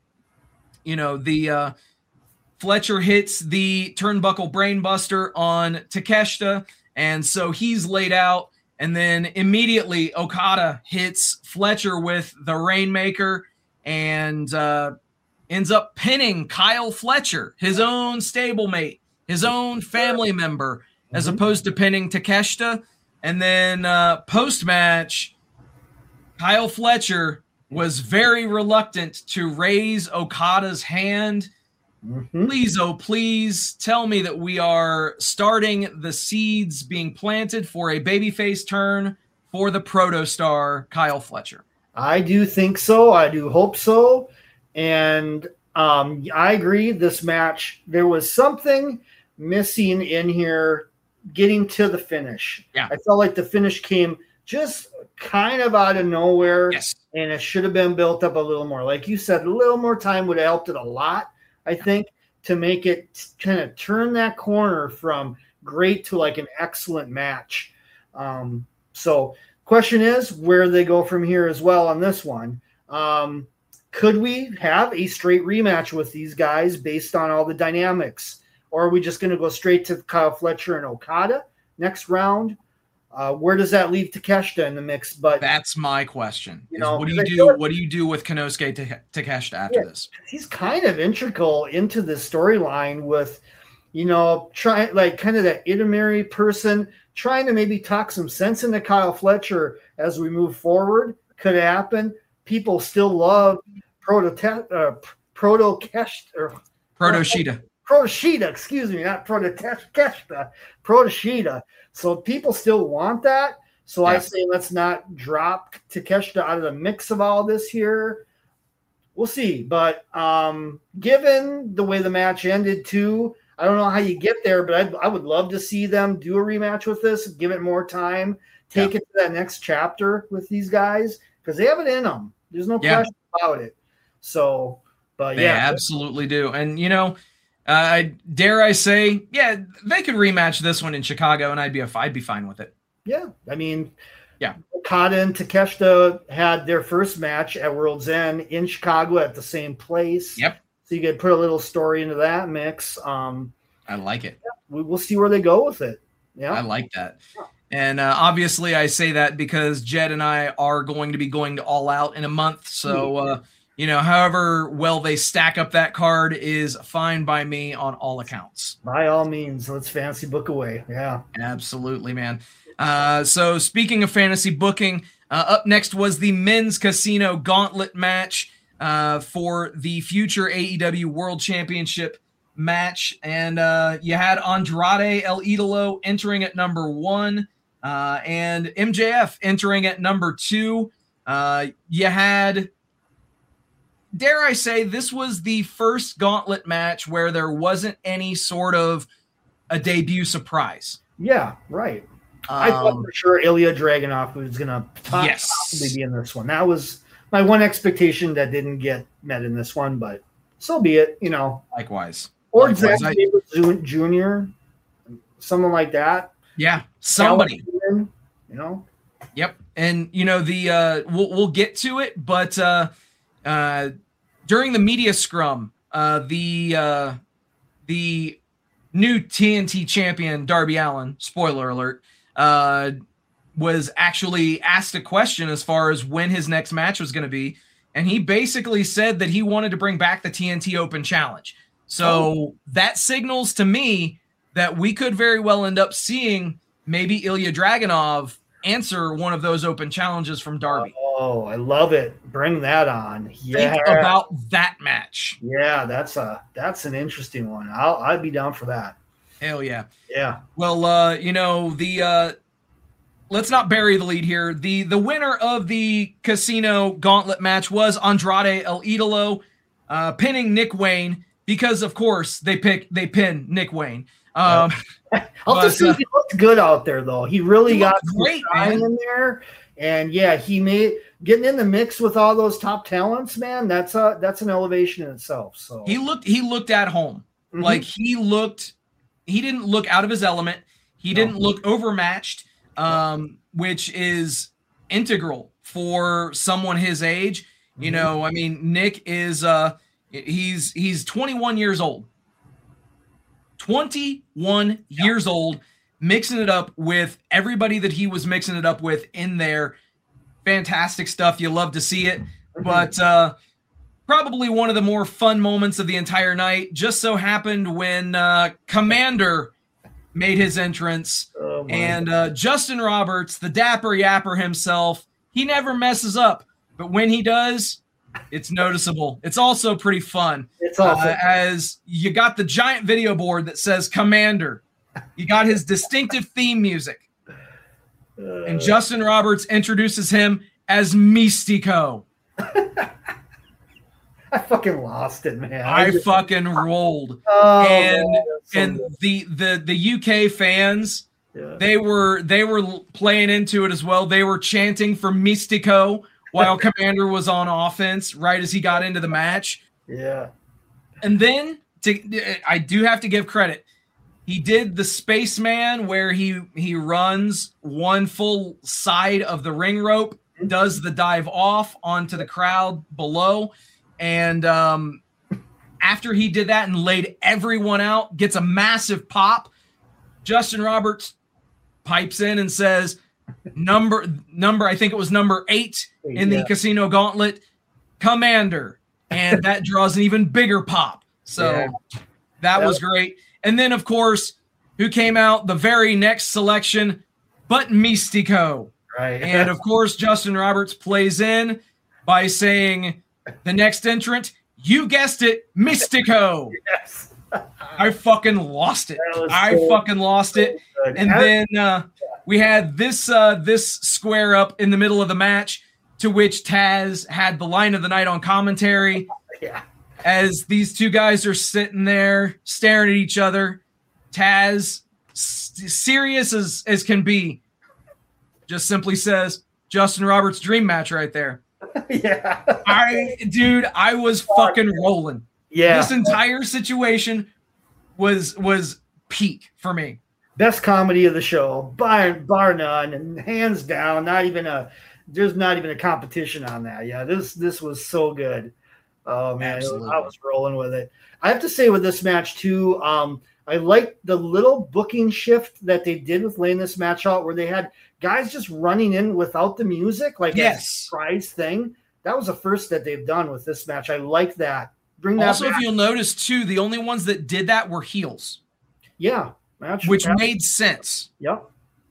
Fletcher hits the turnbuckle brainbuster on Takeshita, and so he's laid out, and then immediately Okada hits Fletcher with the Rainmaker and ends up pinning Kyle Fletcher, his own stablemate, his own family member, as opposed to pinning Takeshita. And then post-match, Kyle Fletcher was very reluctant to raise Okada's hand. Please, oh please, tell me that we are starting the seeds being planted for a babyface turn for the protostar Kyle Fletcher. I do think so. I do hope so. And I agree. This match, there was something missing in here getting to the finish. Yeah. I felt like the finish came just kind of out of nowhere. Yes. And it should have been built up a little more. Like you said, a little more time would have helped it a lot, I think, to make it kind of turn that corner from great to like an excellent match. So question is, where do they go from here as well on this one? Could we have a straight rematch with these guys based on all the dynamics? Or are we just going to go straight to Kyle Fletcher and Okada next round? Where does that leave Takeshita in the mix? But that's my question. What do you do? What do you do with Konosuke Takeshita after this? He's kind of integral into the storyline with, trying like kind of that intermediary person trying to maybe talk some sense into Kyle Fletcher as we move forward. Could happen. People still love Protoshita. Protoshita, excuse me, not Protokeshita, Protoshita. So people still want that. So I say let's not drop Takeshita out of the mix of all this here. We'll see. But given the way the match ended too, I don't know how you get there, but I would love to see them do a rematch with this, give it more time, take it to that next chapter with these guys, because they have it in them. There's no question about it. So, but they absolutely do. And, dare I say, they could rematch this one in Chicago, and I'd be fine with it. Yeah, I mean, Okada and Takeshita had their first match at World's End in Chicago at the same place. Yep. So you could put a little story into that mix. I like it. We'll see where they go with it. Yeah, I like that. And obviously, I say that because Jed and I are going to be going to All Out in a month. So. However well they stack up that card is fine by me on all accounts. By all means, let's fantasy book away. Yeah, absolutely, man. So speaking of fantasy booking, up next was the men's casino gauntlet match for the future AEW World Championship match. And you had Andrade El Idolo entering at number 1 and MJF entering at number 2. You had... Dare I say, this was the first gauntlet match where there wasn't any sort of a debut surprise. Yeah, right. I thought for sure Ilya Dragunov was going to possibly be in this one. That was my one expectation that didn't get met in this one, but so be it, Likewise. Or Zack Sabre Jr., someone like that. Yeah, somebody. Yep. And, we'll get to it, but... during the media scrum, the new TNT champion Darby Allin, spoiler alert, was actually asked a question as far as when his next match was going to be, and he basically said that he wanted to bring back the TNT Open Challenge. So that signals to me that we could very well end up seeing maybe Ilya Dragunov answer one of those open challenges from Darby. Oh, I love it. Bring that on. Yeah. Think about that match. Yeah, that's an interesting one. I'd be down for that. Hell yeah. Yeah. Well, let's not bury the lead here. The winner of the Casino Gauntlet match was Andrade El Idolo, pinning Nick Wayne because, of course, they pin Nick Wayne. I'll just say he looked good out there, though. He really got great, man, in there, and yeah, he made getting in the mix with all those top talents. Man, that's an elevation in itself. So he looked at home. Mm-hmm. Like he didn't look out of his element. He didn't look overmatched, which is integral for someone his age. You know, I mean, Nick is he's 21 years old. 21 years old, mixing it up with everybody that he was mixing it up with in there. Fantastic stuff. You love to see it. But probably one of the more fun moments of the entire night just so happened when Commander made his entrance. And Justin Roberts, the dapper yapper himself, he never messes up. But when he does, it's noticeable. It's also pretty fun. It's awesome. As you got the giant video board that says Commander. You got his distinctive theme music. And Justin Roberts introduces him as Mystico. I fucking lost it, man. I fucking rolled. And the UK fans, they were playing into it as well. They were chanting for Mystico while Commander was on offense right as he got into the match. Yeah. And then I do have to give credit. He did the Spaceman where he runs one full side of the ring rope, does the dive off onto the crowd below. And after he did that and laid everyone out, gets a massive pop, Justin Roberts pipes in and says, number, I think it was number 8 in the Casino Gauntlet, Commander. And that draws an even bigger pop. So that was great. And then, of course, who came out the very next selection but Mystico. Right. And, of course, Justin Roberts plays in by saying the next entrant, you guessed it, Mystico. Yes. I fucking lost it. Fucking lost it. And then we had this square up in the middle of the match to which Taz had the line of the night on commentary. Yeah. As these two guys are sitting there staring at each other, Taz, serious as can be, just simply says, Justin Roberts' dream match right there. Yeah. I was fucking rolling. Yeah. This entire situation was peak for me. Best comedy of the show, bar none, and hands down, there's not even a competition on that. Yeah, this was so good. Oh man, I was rolling with it. I have to say with this match too, I like the little booking shift that they did with laying this match out, where they had guys just running in without the music, like a surprise thing. That was the first that they've done with this match. I like that. Bring that also back. If you'll notice too, the only ones that did that were heels. Yeah, which made sense. Yep.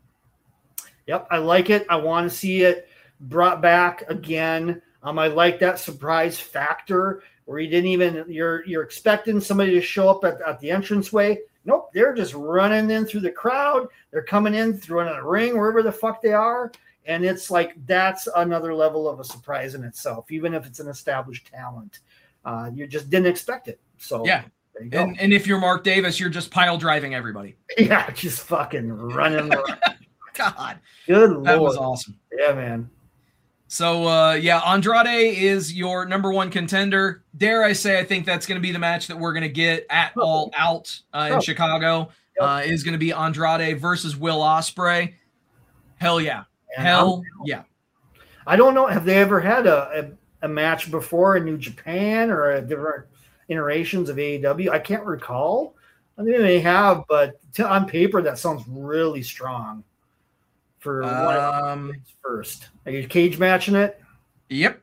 I like it. I want to see it brought back again. I like that surprise factor where you're expecting somebody to show up at the entranceway. Nope, they're just running in through the crowd. They're coming in through another ring, wherever the fuck they are. And it's like, that's another level of a surprise in itself, even if it's an established talent. You just didn't expect it. So yeah. There you go. And if you're Mark Davis, you're just pile driving everybody. Yeah, just fucking running around. God. Good Lord. That was awesome. Yeah, man. So, Andrade is your number one contender. Dare I say, I think that's going to be the match that we're going to get at All Out in Chicago. Yep. Is going to be Andrade versus Will Ospreay. Hell yeah. Hell yeah. I don't know. Have they ever had a match before in New Japan or different iterations of AEW? I can't recall. I think they may have, but on paper, that sounds really strong for one first. Are you cage matching it? Yep.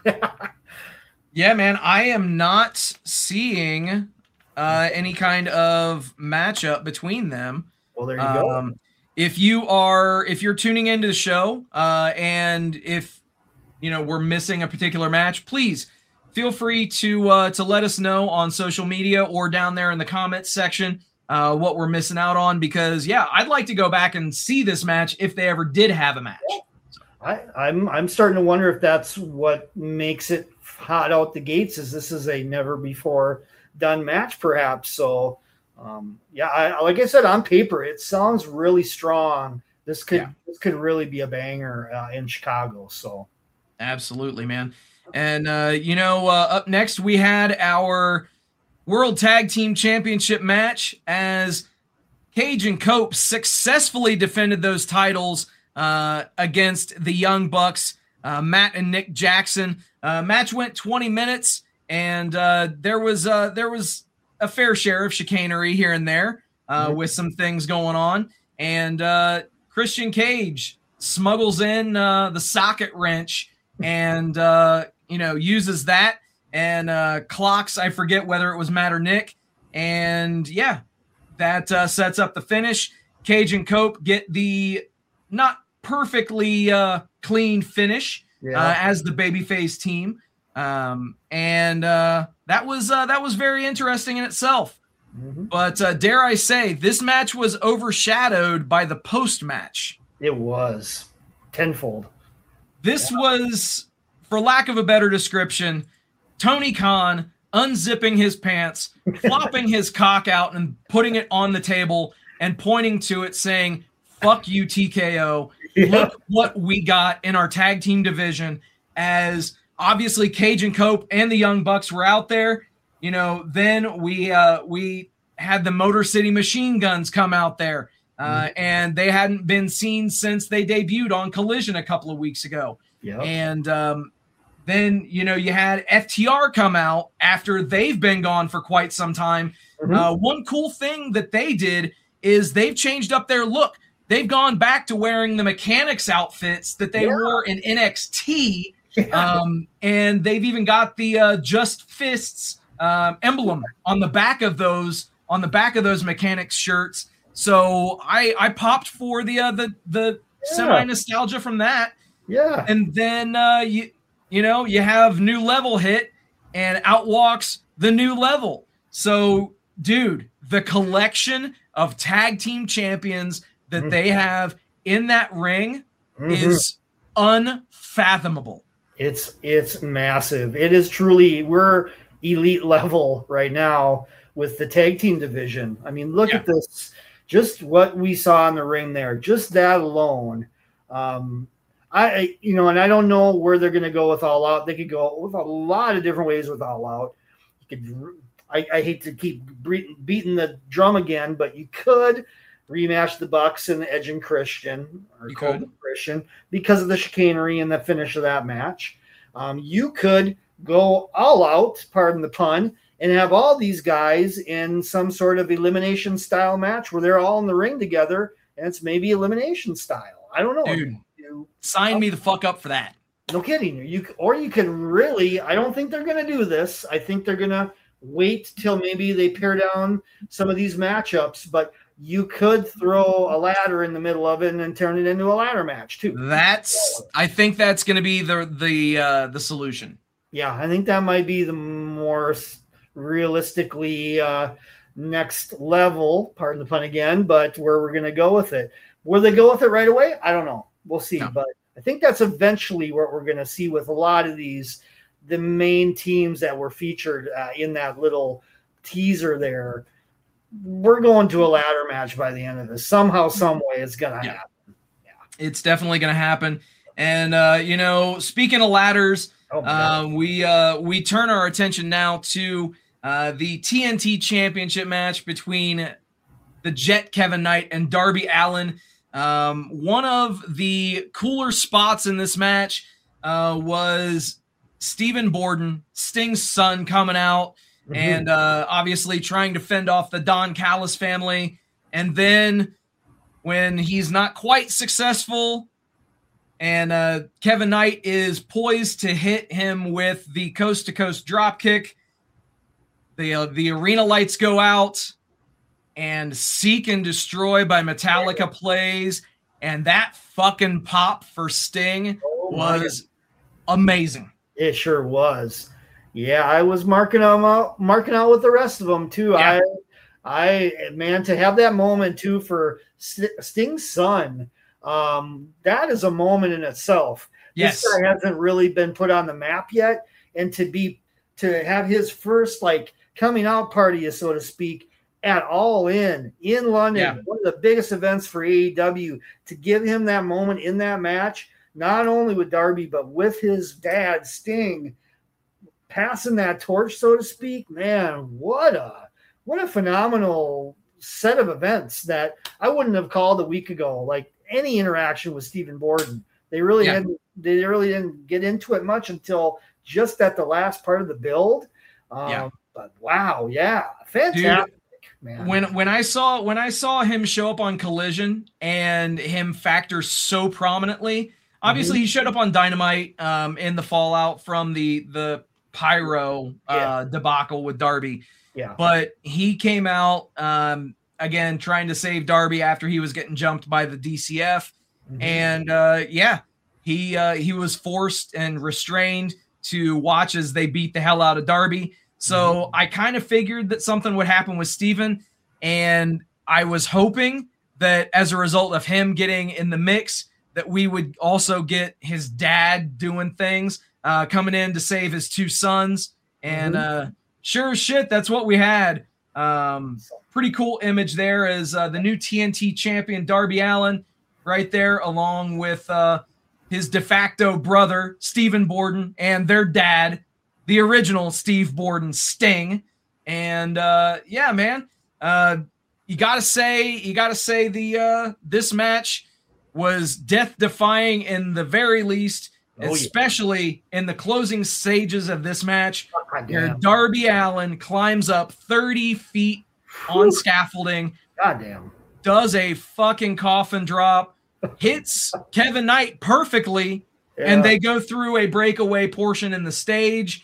Yeah, man. I am not seeing any kind of matchup between them. Well, there you go. If you're tuning into the show, and if we're missing a particular match, please feel free to let us know on social media or down there in the comments section what we're missing out on, because I'd like to go back and see this match if they ever did have a match. I'm starting to wonder if that's what makes it hot out the gates, is this is a never before done match perhaps. So like I said, on paper it sounds really strong. This could really be a banger in Chicago. So absolutely, man. And up next we had our World Tag Team Championship match as Cage and Cope successfully defended those titles against the Young Bucks, Matt and Nick Jackson. Match went 20 minutes, and there was a fair share of chicanery here and there with some things going on. And Christian Cage smuggles in the socket wrench and uses that and clocks, I forget whether it was Matt or Nick. And that sets up the finish. Cage and Cope get the not perfectly clean finish as the babyface team. And that was very interesting in itself. Mm-hmm. But dare I say, this match was overshadowed by the post match. It was tenfold. This was, for lack of a better description, Tony Khan unzipping his pants, flopping his cock out and putting it on the table and pointing to it saying, "Fuck you, TKO. Look what we got in our tag team division." As obviously Cage and Cope and the Young Bucks were out there, then we had the Motor City Machine Guns come out there, and they hadn't been seen since they debuted on Collision a couple of weeks ago. Yep. And then, you had FTR come out after they've been gone for quite some time. Mm-hmm. One cool thing that they did is they've changed up their look. They've gone back to wearing the mechanics outfits that they wore in NXT. And they've even got the Just Fists emblem on the back of those mechanics shirts. So I popped for the semi nostalgia from that. Yeah. And then you have New Level hit, and out walks the New Level. So, dude, the collection of tag team champions that they have in that ring is unfathomable. It's massive. It is truly, we're elite level right now with the tag team division. I mean, look at this, just what we saw in the ring there, just that alone. And I don't know where they're going to go with All Out. They could go with a lot of different ways with All Out. I hate to keep beating the drum again, but you could rematch the Bucks and Edge and Christian, or Christian, because of the chicanery and the finish of that match. You could go all out, pardon the pun, and have all these guys in some sort of elimination style match where they're all in the ring together, and it's maybe elimination style. I don't know. Dude, sign me the fuck up for that. No kidding. You can really, I don't think they're going to do this. I think they're going to wait till maybe they pare down some of these matchups, but you could throw a ladder in the middle of it and then turn it into a ladder match too. I think that's going to be the solution. Yeah, I think that might be the more realistically next level, pardon the pun again, but where we're going to go with it. Will they go with it right away? I don't know. We'll see. No. But I think that's eventually what we're going to see with a lot of the main teams that were featured in that little teaser there. We're going to a ladder match by the end of this. Somehow, some way, it's going to happen. Yeah. It's definitely going to happen. And, speaking of ladders, we turn our attention now to the TNT Championship match between the Jet Kevin Knight and Darby Allin. One of the cooler spots in this match was Stephen Borden, Sting's son, coming out and obviously trying to fend off the Don Callis family. And then when he's not quite successful, and Kevin Knight is poised to hit him with the coast-to-coast dropkick. The arena lights go out, and Seek and Destroy by Metallica plays, and that fucking pop for Sting was amazing. It sure was. Yeah, I was marking out with the rest of them too. Yeah. Man, to have that moment too for Sting's son, that is a moment in itself. Yes. This guy hasn't really been put on the map yet, and to have his first like coming out party, so to speak, at All In London, one of the biggest events for AEW, to give him that moment in that match, not only with Darby but with his dad Sting, passing that torch, so to speak. Man, what a phenomenal set of events that I wouldn't have called a week ago. Like any interaction with Stephen Borden, they really didn't get into it much until just at the last part of the build. But wow, fantastic. Dude, man. When I saw him show up on Collision and him factor so prominently, obviously he showed up on Dynamite in the fallout from the Pyro debacle with Darby. Yeah. But he came out again trying to save Darby after he was getting jumped by the DCF. And he was forced and restrained to watch as they beat the hell out of Darby. So I kind of figured that something would happen with Steven, and I was hoping that as a result of him getting in the mix, that we would also get his dad doing things, coming in to save his two sons. And sure as shit, that's what we had. Pretty cool image there as the new TNT champion Darby Allin right there, along with his de facto brother Stephen Borden and their dad, the original Steve Borden, Sting. And man, you gotta say this match was death defying in the very least, especially in the closing stages of this match, where Darby Allin climbs up 30 feet on scaffolding, does a fucking coffin drop, hits Kevin Knight perfectly, and they go through a breakaway portion in the stage.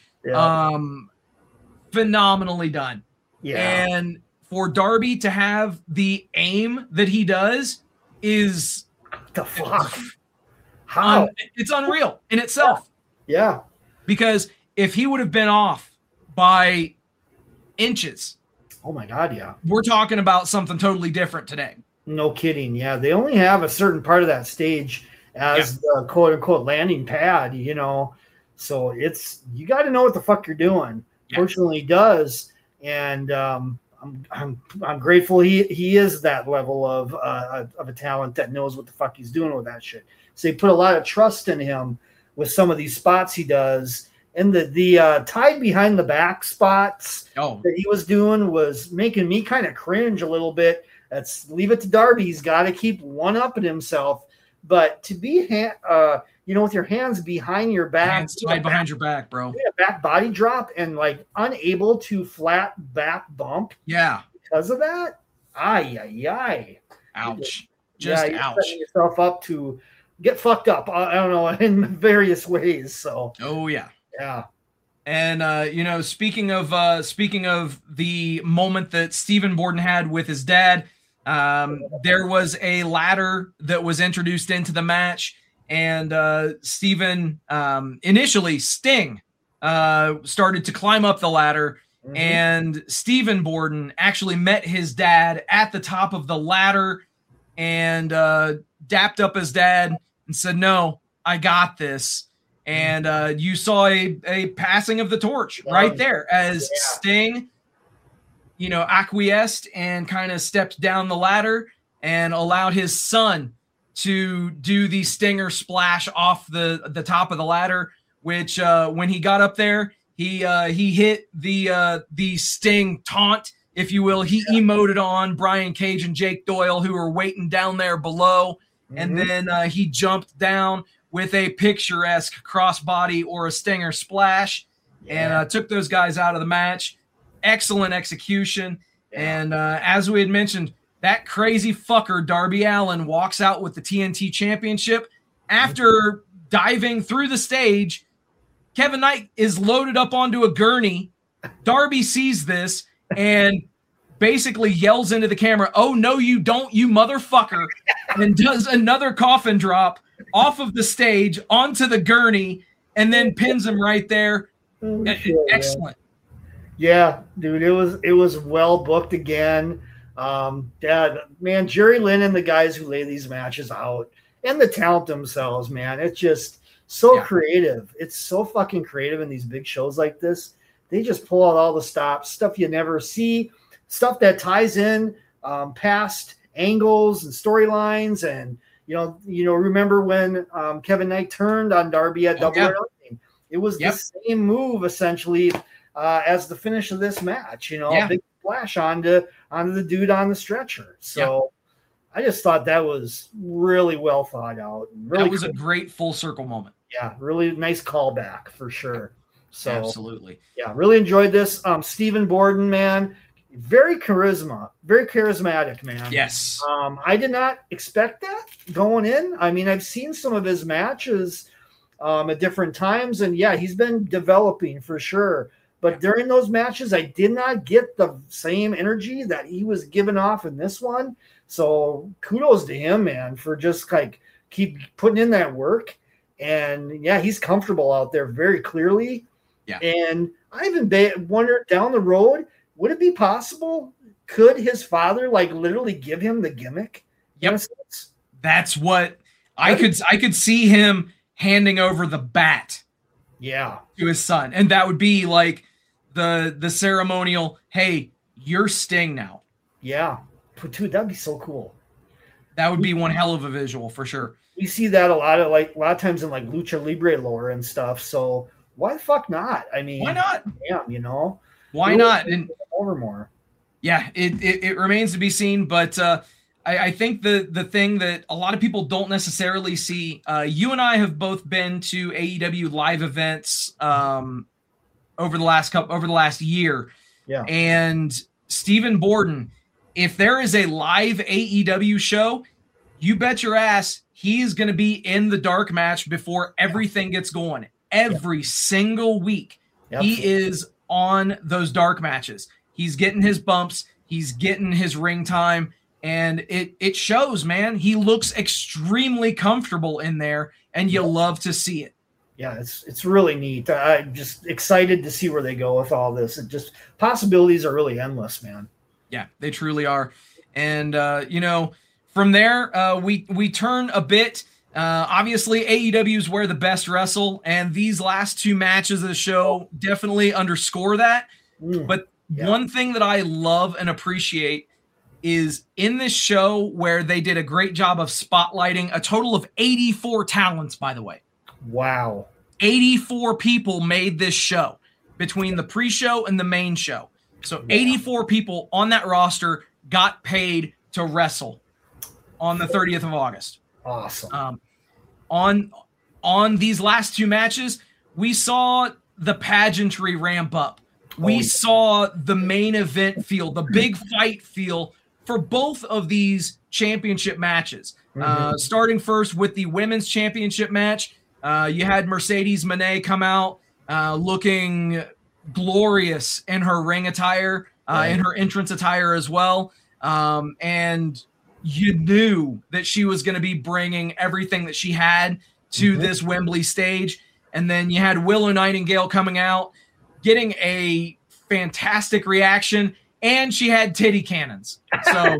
Phenomenally done. And for Darby to have the aim that he does is the fuck. How? It's unreal in itself. Yeah. Because if he would have been off by inches, oh my God, yeah, we're talking about something totally different today. No kidding. Yeah, they only have a certain part of that stage as the quote unquote landing pad, so it's, you got to know what the fuck you're doing. Fortunately, he does, and I'm grateful he is that level of a talent that knows what the fuck he's doing with that shit. So they put a lot of trust in him with some of these spots he does, and the tied behind the back spots that he was doing was making me kind of cringe a little bit. Let's leave it to Darby. He's got to keep one-upping himself, but to be with your hands behind your back, hands tied behind your back, bro. Back body drop and like unable to flat back bump. Yeah. Because of that. Ay. Ouch. You're setting yourself up to get fucked up. I don't know, in various ways. So. Oh yeah. Yeah. And speaking of the moment that Stephen Borden had with his dad, there was a ladder that was introduced into the match. And initially Sting started to climb up the ladder, and Stephen Borden actually met his dad at the top of the ladder and dapped up his dad and said, "No, I got this." And you saw a passing of the torch right there as Sting, acquiesced and kind of stepped down the ladder and allowed his son to do the Stinger splash off the top of the ladder, which when he got up there, he hit the Sting taunt, if you will. He emoted on Brian Cage and Jake Doyle, who were waiting down there below, and then he jumped down with a picturesque crossbody or a Stinger splash, and took those guys out of the match. Excellent execution, and as we had mentioned, that crazy fucker Darby Allin walks out with the TNT Championship after diving through the stage. Kevin Knight is loaded up onto a gurney. Darby sees this and basically yells into the camera, "Oh, no, you don't, you motherfucker," and does another coffin drop off of the stage onto the gurney and then pins him right there. Excellent. Yeah, dude, it was well booked again. Man, Jerry Lynn and the guys who lay these matches out and the talent themselves, man, it's just so creative. It's so fucking creative in these big shows like this. They just pull out all the stops, stuff you never see, stuff that ties in past angles and storylines. And remember when Kevin Knight turned on Darby at Double or Nothing? It was the same move essentially as the finish of this match. A big splash onto the dude on the stretcher. So I just thought that was really well thought out. Really that was a great full circle moment. Yeah, really nice callback for sure. So absolutely. Yeah, really enjoyed this. Stephen Borden, man, very charismatic, man. Yes. I did not expect that going in. I mean, I've seen some of his matches at different times, and he's been developing for sure. But during those matches, I did not get the same energy that he was giving off in this one. So kudos to him, man, for just keep putting in that work. And he's comfortable out there very clearly. Yeah. And I even wondered down the road, would it be possible? Could his father literally give him the gimmick? Yep. That's what I could see him handing over the bat. Yeah. To his son. And that would be like the ceremonial, hey, you're Sting now. Yeah. Dude, that'd be so cool. That would be one hell of a visual for sure. We see that a lot of times in Lucha Libre lore and stuff. So why the fuck not? I mean, why not? Yeah, why not? And over more. Yeah, it remains to be seen, but I think the thing that a lot of people don't necessarily see, you and I have both been to AEW live events over the last year. Yeah. And Stephen Borden, if there is a live AEW show, you bet your ass he's going to be in the dark match before everything gets going. Every single week, he is on those dark matches. He's getting his bumps. He's getting his ring time. And it shows, man. He looks extremely comfortable in there, and you love to see it. Yeah, it's really neat. I'm just excited to see where they go with all this. It just possibilities are really endless, man. Yeah, they truly are. And from there, we turn a bit. Obviously, AEW is where the best wrestle, and these last two matches of the show definitely underscore that. But one thing that I love and appreciate is in this show where they did a great job of spotlighting a total of 84 talents, by the way. Wow. 84 people made this show between the pre-show and the main show. So 84 people on that roster got paid to wrestle on the 30th of August. Awesome. On these last two matches, we saw the pageantry ramp up. We saw the main event feel, the big fight feel for both of these championship matches. Starting first with the women's championship match, you had Mercedes Moné come out looking glorious in her ring attire, in her entrance attire as well. And you knew that she was going to be bringing everything that she had to this Wembley stage. And then you had Willow Nightingale coming out, getting a fantastic reaction, and she had titty cannons. So,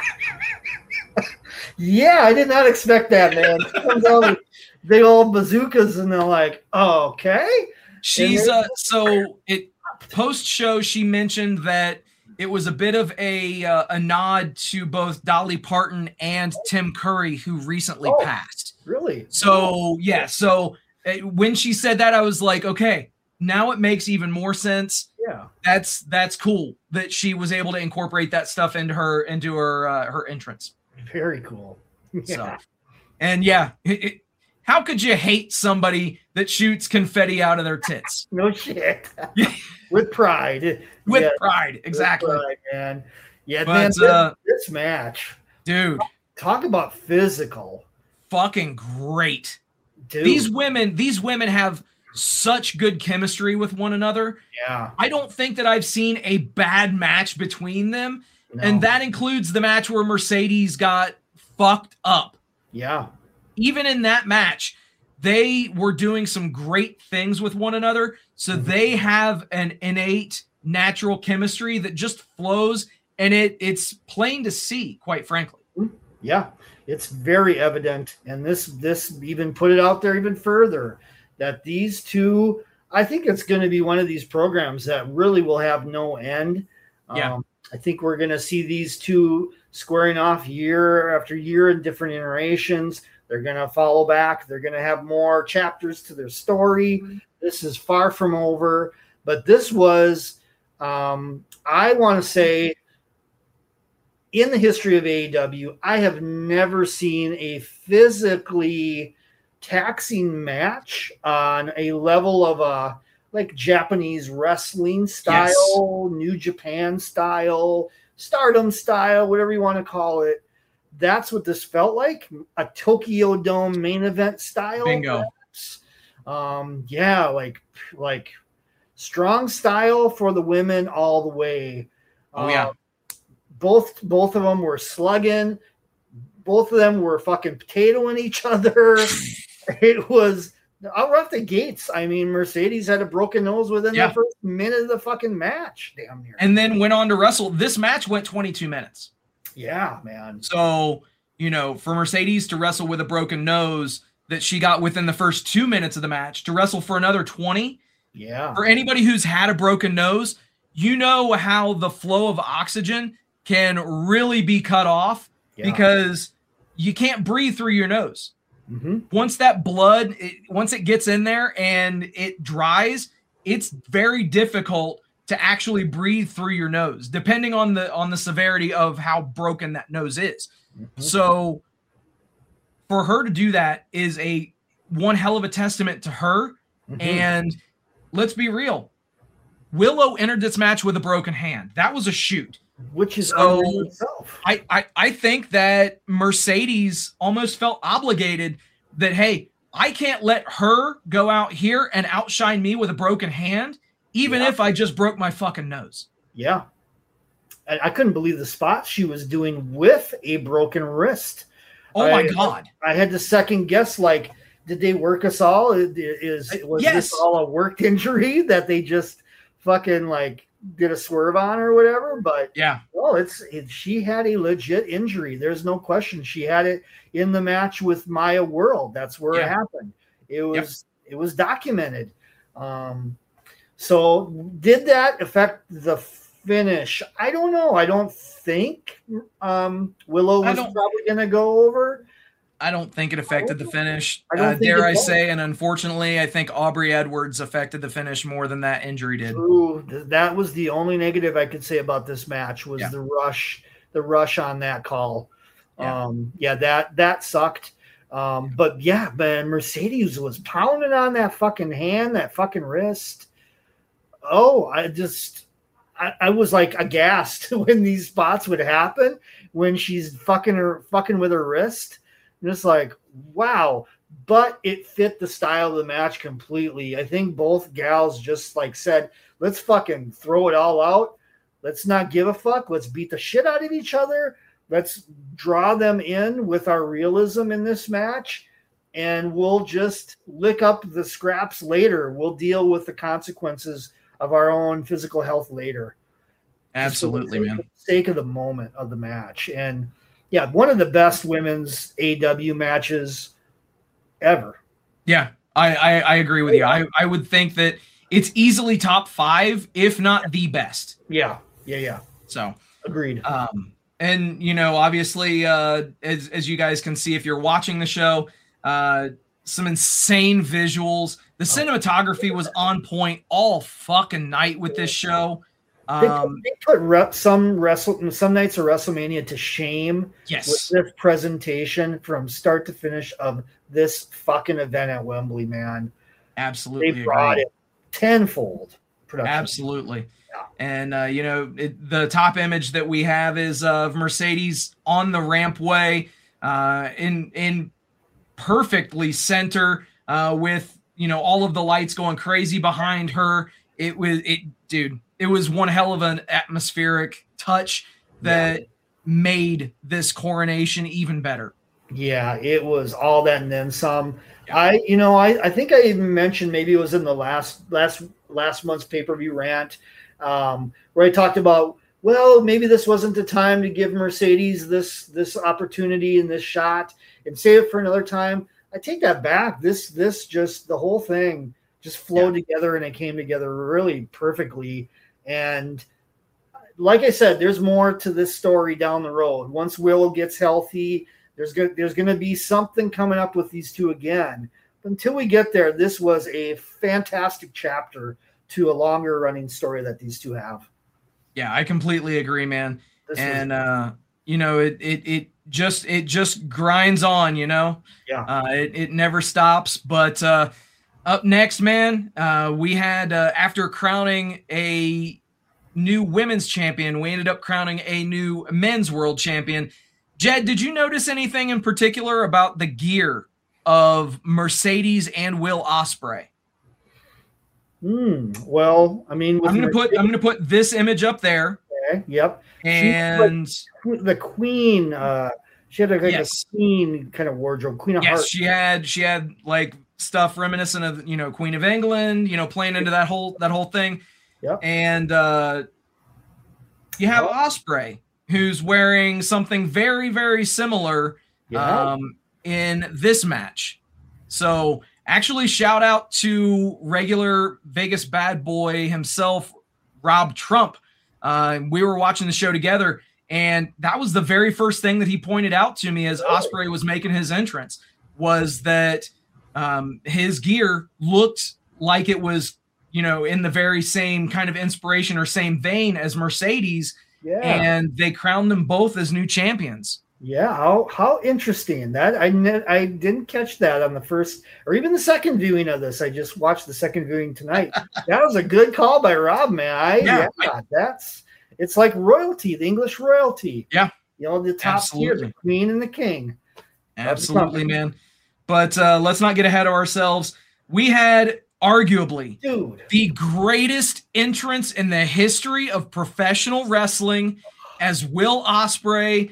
yeah, I did not expect that, man. Comes out with big old bazookas, and they're like, "Oh, okay." She's post show. She mentioned that it was a bit of a nod to both Dolly Parton and Tim Curry, who recently passed. Really? So yeah. So when she said that, I was like, okay, now it makes even more sense. Yeah. That's cool that she was able to incorporate that stuff into her entrance. Very cool. Yeah. So, and yeah, how could you hate somebody that shoots confetti out of their tits? No shit. With pride. With pride, exactly. With pride, man. Yeah, But man, this match, dude, talk about physical. fucking great. Dude. These women have such good chemistry with one another. Yeah. I don't think that I've seen a bad match between them. No. And that includes the match where Mercedes got fucked up. Yeah. Even in that match, they were doing some great things with one another. So they have an innate natural chemistry that just flows, and it's plain to see, quite frankly. Yeah, it's very evident. And this even put it out there even further that these two, I think it's going to be one of these programs that really will have no end. Yeah. I think we're going to see these two squaring off year after year in different iterations. They're going to follow back. They're going to have more chapters to their story. This is far from over, but this was, I want to say, in the history of AEW, I have never seen a physically taxing match on a level of like Japanese wrestling style, New Japan style, Stardom style, whatever you want to call it. That's what this felt like, a Tokyo Dome main event style. Bingo. Yeah, like strong style for the women all the way. Oh yeah. Both of them were slugging. Both of them were fucking potatoing each other. It was out off the gates. I mean, Mercedes had a broken nose within the first minute of the fucking match, damn near. And then went on to wrestle. This match went 22 minutes. Yeah, man. So, for Mercedes to wrestle with a broken nose that she got within the first 2 minutes of the match to wrestle for another 20. Yeah. For anybody who's had a broken nose, you know how the flow of oxygen can really be cut off because you can't breathe through your nose. Mm-hmm. Once that blood, once it gets in there and it dries, it's very difficult to actually breathe through your nose, depending on the severity of how broken that nose is. Mm-hmm. So for her to do that is one hell of a testament to her. Mm-hmm. And let's be real. Willow entered this match with a broken hand. That was a shoot. Which is itself. I think that Mercedes almost felt obligated that, hey, I can't let her go out here and outshine me with a broken hand, even if I just broke my fucking nose. Yeah. I couldn't believe the spot she was doing with a broken wrist. Oh my God. I had to second guess, like, did they work us all? Was this all a worked injury that they just fucking like did a swerve on or whatever? But she had a legit injury. There's no question. She had it in the match with Maya World. That's where it happened. It was documented. So did that affect the finish? I don't know. I don't think Willow was probably going to go over. I don't think it affected the finish. Dare I say, and unfortunately, I think Aubrey Edwards affected the finish more than that injury did. True. That was the only negative I could say about this match was the rush on that call. That sucked. But yeah, man, Mercedes was pounding on that fucking hand, that fucking wrist. Oh, I was like aghast when these spots would happen when she's fucking with her wrist. Just like, wow. But it fit the style of the match completely. I think both gals just like said, let's fucking throw it all out. Let's not give a fuck. Let's beat the shit out of each other. Let's draw them in with our realism in this match. And we'll just lick up the scraps later. We'll deal with the consequences of our own physical health later. Absolutely, man. For the sake of the moment of the match. And yeah, one of the best women's AEW matches ever. Yeah, I agree with you. I would think that it's easily top 5, if not the best. Yeah. So agreed. And obviously, as you guys can see if you're watching the show, some insane visuals. The cinematography was on point all fucking night with this show. They put some nights of WrestleMania to shame with this presentation from start to finish of this fucking event at Wembley, man. Absolutely. They brought it tenfold production. Absolutely. And, the top image that we have is of Mercedes on the rampway in perfectly center with, all of the lights going crazy behind her. It was one hell of an atmospheric touch that made this coronation even better. Yeah, it was all that and then some. Yeah. I think I even mentioned, maybe it was in the last month's pay-per-view rant, where I talked about, well, maybe this wasn't the time to give Mercedes this opportunity and this shot and save it for another time. I take that back. This just, the whole thing just flowed together, and it came together really perfectly. And like I said, there's more to this story down the road. Once Willow gets healthy, there's going to be something coming up with these two again. But until we get there, this was a fantastic chapter to a longer running story that these two have. Yeah, I completely agree, man. It just grinds on, Yeah. It never stops. But up next, man, we had after crowning a new women's champion, we ended up crowning a new men's world champion. Jed, did you notice anything in particular about the gear of Mercedes and Will Ospreay? Well, I mean, I'm gonna put this image up there. Okay. Yep. And the Queen, she had a Queen kind of wardrobe, Queen of Hearts. She had like stuff reminiscent of Queen of England, playing into that whole thing. Yep. And you have Ospreay, who's wearing something very, very similar in this match. So actually, shout out to regular Vegas bad boy himself, Rob Trump. We were watching the show together, and that was the very first thing that he pointed out to me as Ospreay was making his entrance, was that his gear looked like it was, in the very same kind of inspiration or same vein as Mercedes. Yeah. And they crowned them both as new champions. Yeah, how interesting. That I didn't catch that on the first or even the second viewing of this. I just watched the second viewing tonight. That was a good call by Rob, man. It's like royalty, the English royalty. Yeah. The top tier, the Queen and the King. Absolutely, man. But let's not get ahead of ourselves. We had arguably the greatest entrance in the history of professional wrestling, as Will Ospreay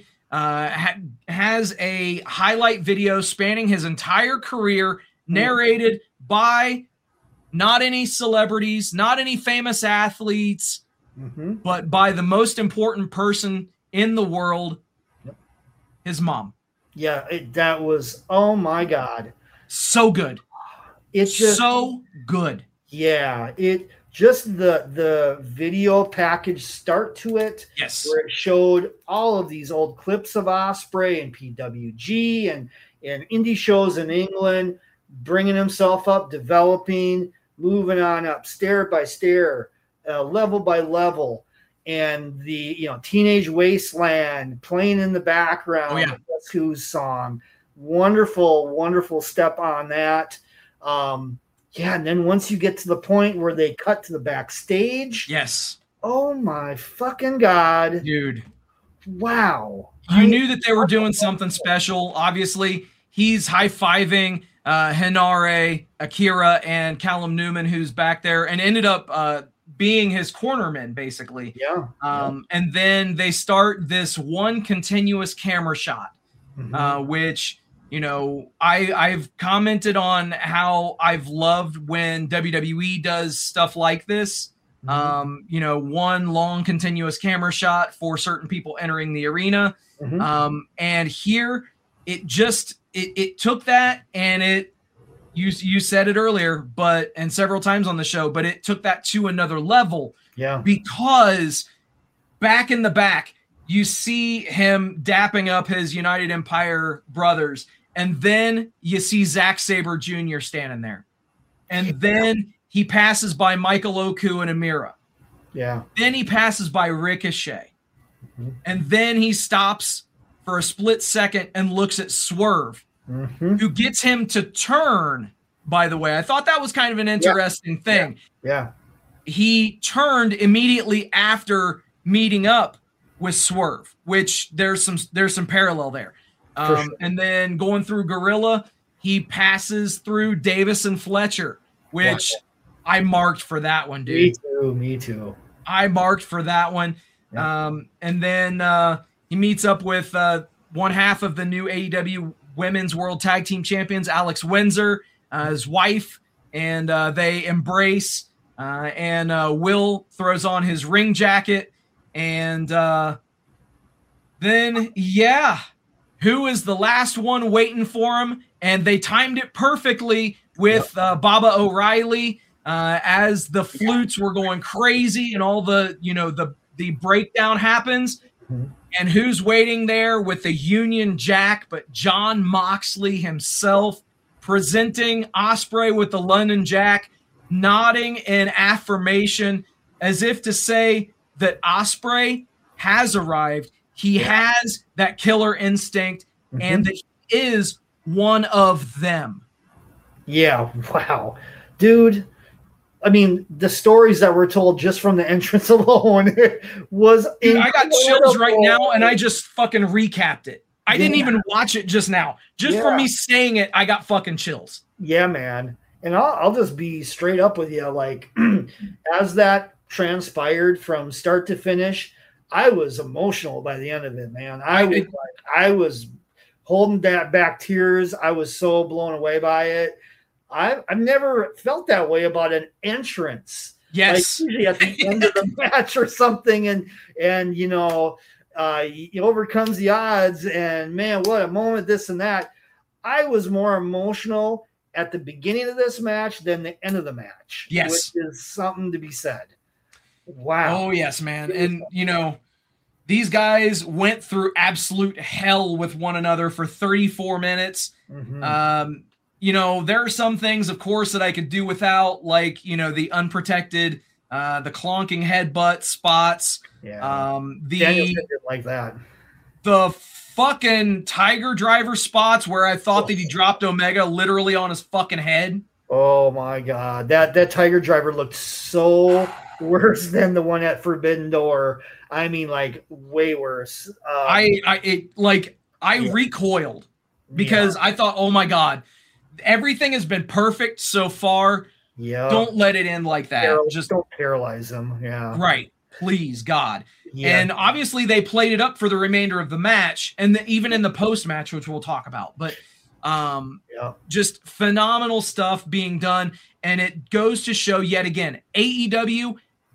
has a highlight video spanning his entire career, narrated by not any celebrities, not any famous athletes, but by the most important person in the world, his mom. Yeah, that was, oh my God. So good. It's just so good. Yeah, it just the video package start to it. Yes. Where it showed all of these old clips of Ospreay and PWG and indie shows in England, bringing himself up, developing, moving on up, stair by stair, level by level. And the Teenage Wasteland playing in the background. Oh, yeah. Guess Who's song. Wonderful, wonderful step on that. And then once you get to the point where they cut to the backstage. Yes. Oh my fucking God. Dude. Wow. You knew that they were doing something special. Obviously, he's high-fiving Hinare, Akira, and Callum Newman, who's back there, and ended up being his cornerman, basically. Yeah. And then they start this one continuous camera shot, which... I've commented on how I've loved when WWE does stuff like this. One long continuous camera shot for certain people entering the arena. And here it took that, and you said it earlier, and several times on the show, but it took that to another level. Yeah. Because back in the back, you see him dapping up his United Empire brothers, and then you see Zack Sabre Jr. standing there. And then he passes by Michael Oku and Amira. Yeah. Then he passes by Ricochet. And then he stops for a split second and looks at Swerve, who gets him to turn, by the way. I thought that was kind of an interesting thing. Yeah. he turned immediately after meeting up with Swerve, which there's some parallel there. Sure. And then going through Gorilla, he passes through Davis and Fletcher, which I marked for that one, dude. Me too. I marked for that one. Yeah. And then he meets up with one half of the new AEW Women's World Tag Team Champions, Alex Windsor, his wife, and they embrace. And Will throws on his ring jacket. And then, who is the last one waiting for him? And they timed it perfectly with Baba O'Reilly as the flutes were going crazy and all the, the breakdown happens. Mm-hmm. And who's waiting there with the Union Jack but Jon Moxley himself, presenting Ospreay with the London Jack, nodding in affirmation as if to say that Ospreay has arrived. He has that killer instinct, and that he is one of them. Yeah, wow. Dude, I mean, the stories that were told just from the entrance alone was Dude, I got chills right now, and I just fucking recapped it. I didn't even watch it just now. Just for me saying it, I got fucking chills. Yeah, man. And I'll just be straight up with you. Like, as that transpired from start to finish, I was emotional by the end of it, man. I was holding back tears. I was so blown away by it. I've never felt that way about an entrance. Yes. Like usually at the end of the match or something, and he overcomes the odds, and man, what a moment, this and that. I was more emotional at the beginning of this match than the end of the match. Yes. Which is something to be said. Wow. Oh, yes, man. And, these guys went through absolute hell with one another for 34 minutes. Mm-hmm. There are some things, of course, that I could do without, like, the unprotected, the clonking headbutt spots. Yeah. Daniel didn't like that. The fucking Tiger Driver spots where I thought that he dropped Omega literally on his fucking head. Oh my God. That Tiger Driver looked so worse than the one at Forbidden Door. I mean, like, way worse. I recoiled because I thought, oh my God, everything has been perfect so far. Yeah. Don't let it end like that. Just don't paralyze them. Yeah. Right. Please, God. Yeah. And obviously they played it up for the remainder of the match and even in the post match, which we'll talk about, but just phenomenal stuff being done. And it goes to show yet again, AEW,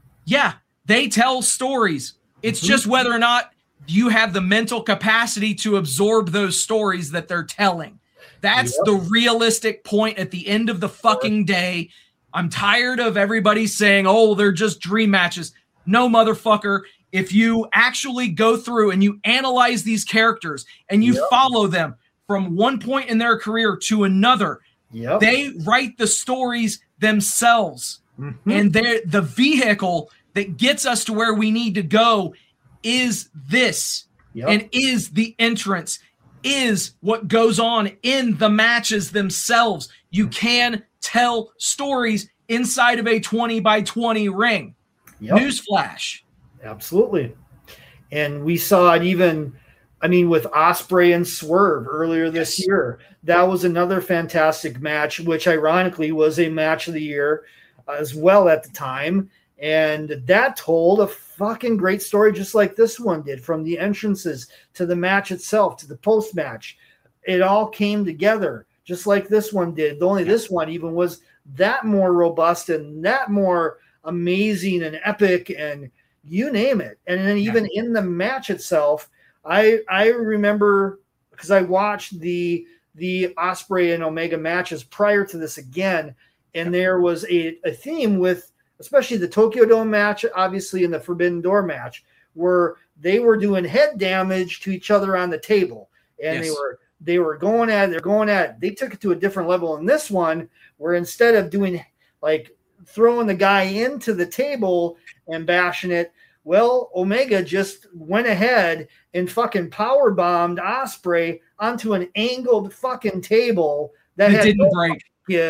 they tell stories. It's just whether or not you have the mental capacity to absorb those stories that they're telling. That's the realistic point at the end of the fucking day. I'm tired of everybody saying, oh, they're just dream matches. No, motherfucker. If you actually go through and you analyze these characters and you follow them from one point in their career to another, they write the stories themselves. Mm-hmm. And the vehicle that gets us to where we need to go is this, and is the entrance, is what goes on in the matches themselves. You can tell stories inside of a 20x20 ring. Newsflash. Absolutely. And we saw it even, with Ospreay and Swerve earlier this year. That was another fantastic match, which ironically was a match of the year as well at the time. And that told a fucking great story, just like this one did, from the entrances to the match itself to the post match. It all came together just like this one did. Only this one even was that more robust and that more amazing and epic and you name it. And then even in the match itself, I remember, because I watched the Ospreay and Omega matches prior to this again, and there was a theme with especially the Tokyo Dome match, obviously, in the Forbidden Door match, where they were doing head damage to each other on the table, and they were going at it. They took it to a different level in this one, where instead of doing like throwing the guy into the table and bashing it, well, Omega just went ahead and fucking power bombed Ospreay onto an angled fucking table that had didn't break.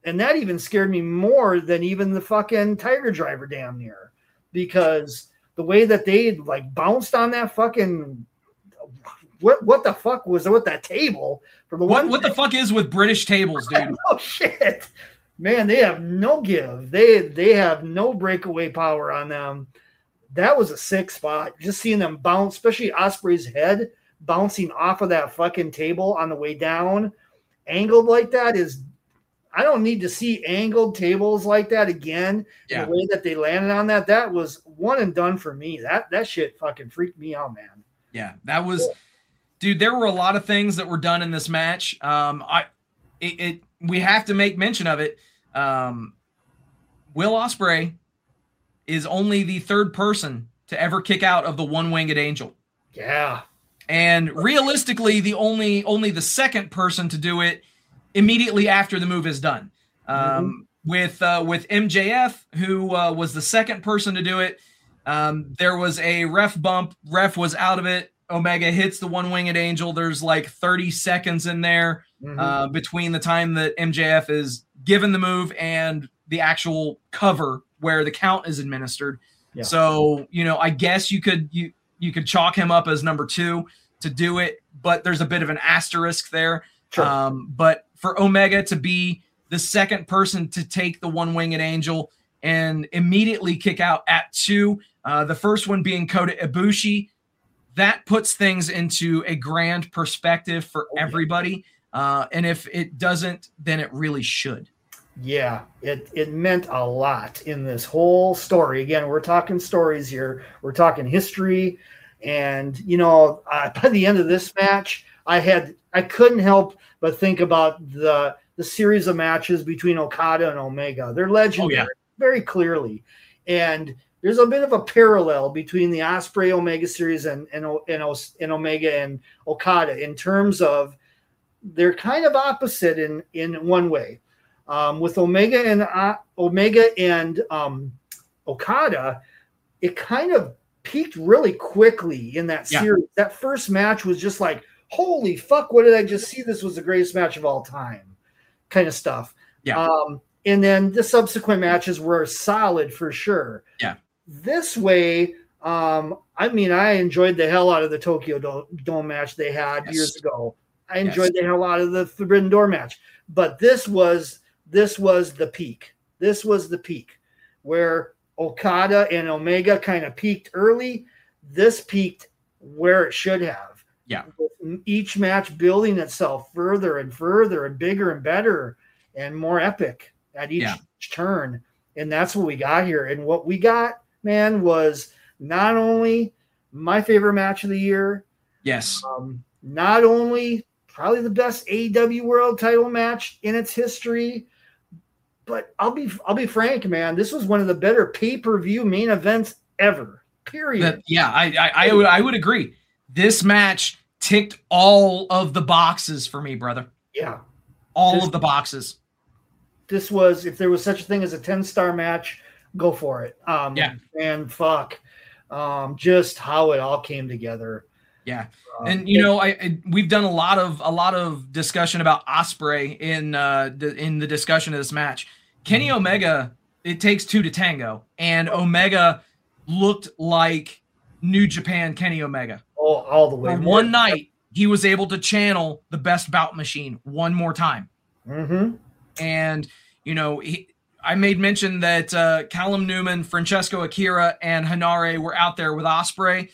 And that even scared me more than even the fucking Tiger Driver damn near, because the way that they like bounced on that fucking what the fuck was with that table for the what the fuck is with British tables, dude? Oh shit, man, they have no give. They have no breakaway power on them. That was a sick spot. Just seeing them bounce, especially Ospreay's head bouncing off of that fucking table on the way down, angled like that is. I don't need to see angled tables like that again. Yeah. The way that they landed on that was one and done for me. That shit fucking freaked me out, man. Yeah, that was, dude. There were a lot of things that were done in this match. We have to make mention of it. Will Ospreay is only the third person to ever kick out of the One-Winged Angel. Yeah, and realistically, only the second person to do it immediately after the move is done. With MJF, who was the second person to do it, there was a ref bump. Ref was out of it. Omega hits the One-Winged Angel. There's like 30 seconds in there between the time that MJF is given the move and the actual cover where the count is administered. Yeah. So, I guess you could chalk him up as number 2 to do it, but there's a bit of an asterisk there. Sure. But for Omega to be the second person to take the One-Winged Angel and immediately kick out at 2, the first one being Kota Ibushi, that puts things into a grand perspective for everybody. And if it doesn't, then it really should. Yeah, it meant a lot in this whole story. Again, we're talking stories here. We're talking history. And, by the end of this match, I couldn't help but think about the series of matches between Okada and Omega. They're legendary, very clearly. And there's a bit of a parallel between the Ospreay Omega series and Omega and Okada in terms of they're kind of opposite in one way. With Omega and Okada, it kind of peaked really quickly in that series. That first match was just like, holy fuck, what did I just see? This was the greatest match of all time kind of stuff. Yeah. And then the subsequent matches were solid for sure. Yeah. This way, I enjoyed the hell out of the Tokyo Dome match they had years ago. I enjoyed the hell out of the Forbidden Door match. But this was the peak. This was the peak where Okada and Omega kind of peaked early. This peaked where it should have. Yeah. With each match building itself further and further and bigger and better and more epic at each turn. And that's what we got here. And what we got, man, was not only my favorite match of the year. Yes. Not only probably the best AEW World Title match in its history, but I'll be frank, man. This was one of the better pay-per-view main events ever. Period. I would agree. This match ticked all of the boxes for me, brother. Yeah. All of the boxes. This was, if there was such a thing as a 10-star match, go for it. And fuck. Just how it all came together. Yeah. And we've done a lot of discussion about Ospreay in the discussion of this match. Kenny Omega, it takes 2 to tango, and Omega looked like New Japan Kenny Omega. Oh, all the way. For one night, he was able to channel the Best Bout Machine one more time. Mm-hmm. And I made mention that Callum Newman, Francesco Akira, and Hanare were out there with Ospreay.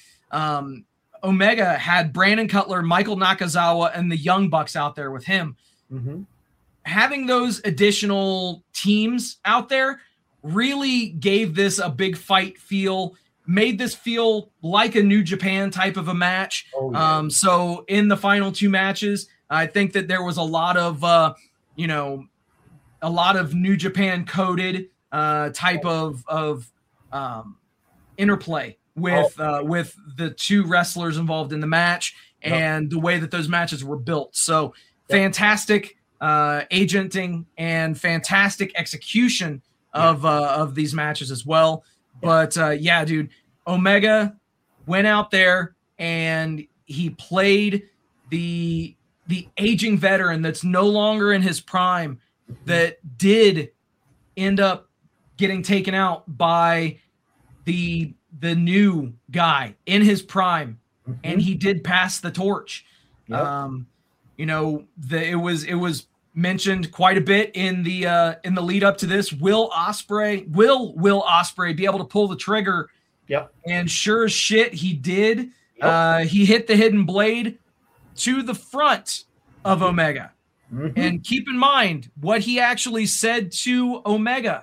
Omega had Brandon Cutler, Michael Nakazawa, and the Young Bucks out there with him. Mm-hmm. Having those additional teams out there really gave this a big fight feel, made this feel like a New Japan type of a match. Oh, yeah. So in the final 2 matches, I think that there was a lot of New Japan coded type of interplay with the 2 wrestlers involved in the match and the way that those matches were built. So fantastic agenting and fantastic execution of these matches as well. But dude, Omega went out there and he played the aging veteran that's no longer in his prime that did end up getting taken out by the new guy in his prime, and he did pass the torch. Yep. You know, it was mentioned quite a bit in the lead up to this. Will Ospreay be able to pull the trigger? Yep. And sure as shit, he did. Yep. He hit the hidden blade to the front of Omega. And keep in mind what he actually said to Omega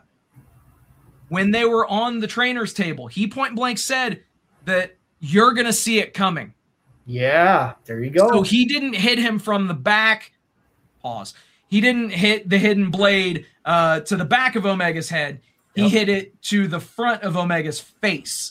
when they were on the trainer's table. He point blank said that you're going to see it coming. Yeah, there you go. So he didn't hit him from the back. Pause. He didn't hit the hidden blade to the back of Omega's head. He hit it to the front of Omega's face.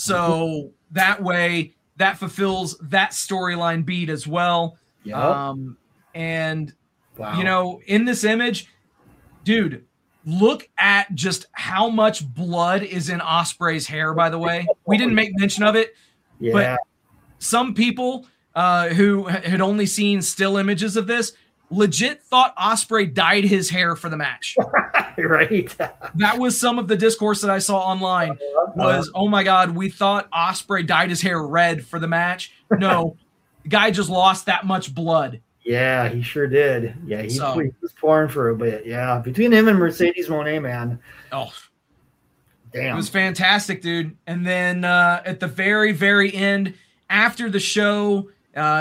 So that way, that fulfills that storyline beat as well. Yep. And, wow. You know, in this image, dude, look at just how much blood is in Ospreay's hair, by the way. We didn't make mention of it, but some people who had only seen still images of this legit thought Ospreay dyed his hair for the match. Right. That was some of the discourse that I saw online was, oh my God, we thought Ospreay dyed his hair red for the match. No, the guy just lost that much blood. Yeah, he sure did. Yeah, he was pouring for a bit. Yeah, between him and Mercedes Moné, man. Oh, damn. It was fantastic, dude. And then at the very, very end, after the show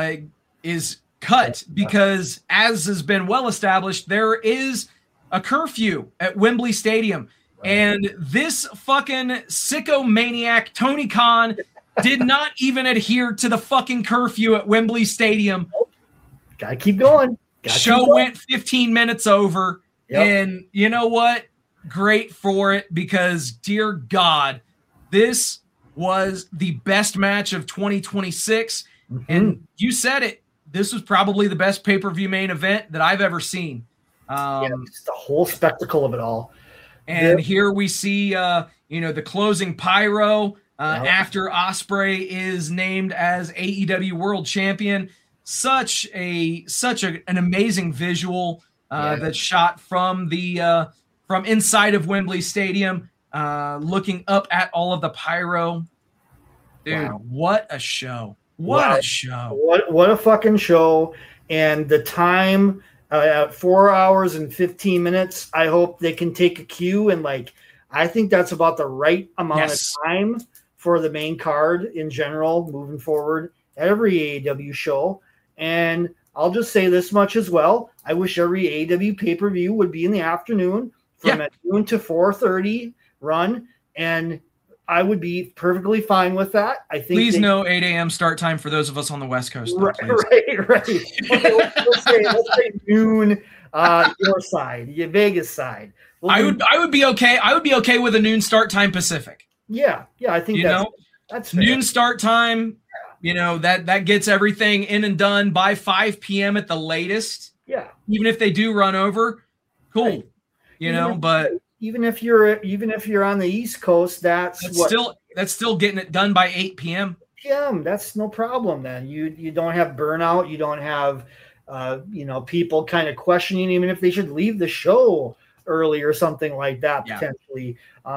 is cut, because as has been well established, there is a curfew at Wembley Stadium. Right. And this fucking sicko maniac, Tony Khan, did not even adhere to the fucking curfew at Wembley Stadium. Gotta keep going. Show went 15 minutes over. Yep. And you know what? Great for it, because dear God, this was the best match of 2026. And you said it. This was probably the best pay-per-view main event that I've ever seen. Just the whole spectacle of it all. And here we see, the closing pyro after Ospreay is named as AEW World Champion. Such an amazing visual that's shot from the from inside of Wembley Stadium, looking up at all of the pyro. Dude, what a show! What a show! What a fucking show! And the time at 4 hours and 15 minutes. I hope they can take a cue, and I think that's about the right amount of time for the main card in general moving forward at every AEW show. And I'll just say this much as well. I wish every AEW pay-per-view would be in the afternoon from at noon to 4:30 run, and I would be perfectly fine with that. I think. Please no 8 a.m. start time for those of us on the West Coast. Though, right. Okay, let's say noon, your side, your Vegas side. I would be okay. I would be okay with a noon start time Pacific. Yeah, I think that's fair. Noon start time. You know, that gets everything in and done by 5 p.m. at the latest. Yeah. Even if they do run over, cool. Right. But even if you're on the East Coast, that's still getting it done by 8 p.m. That's no problem. Then you don't have burnout. You don't have people kind of questioning even if they should leave the show early or something like that potentially.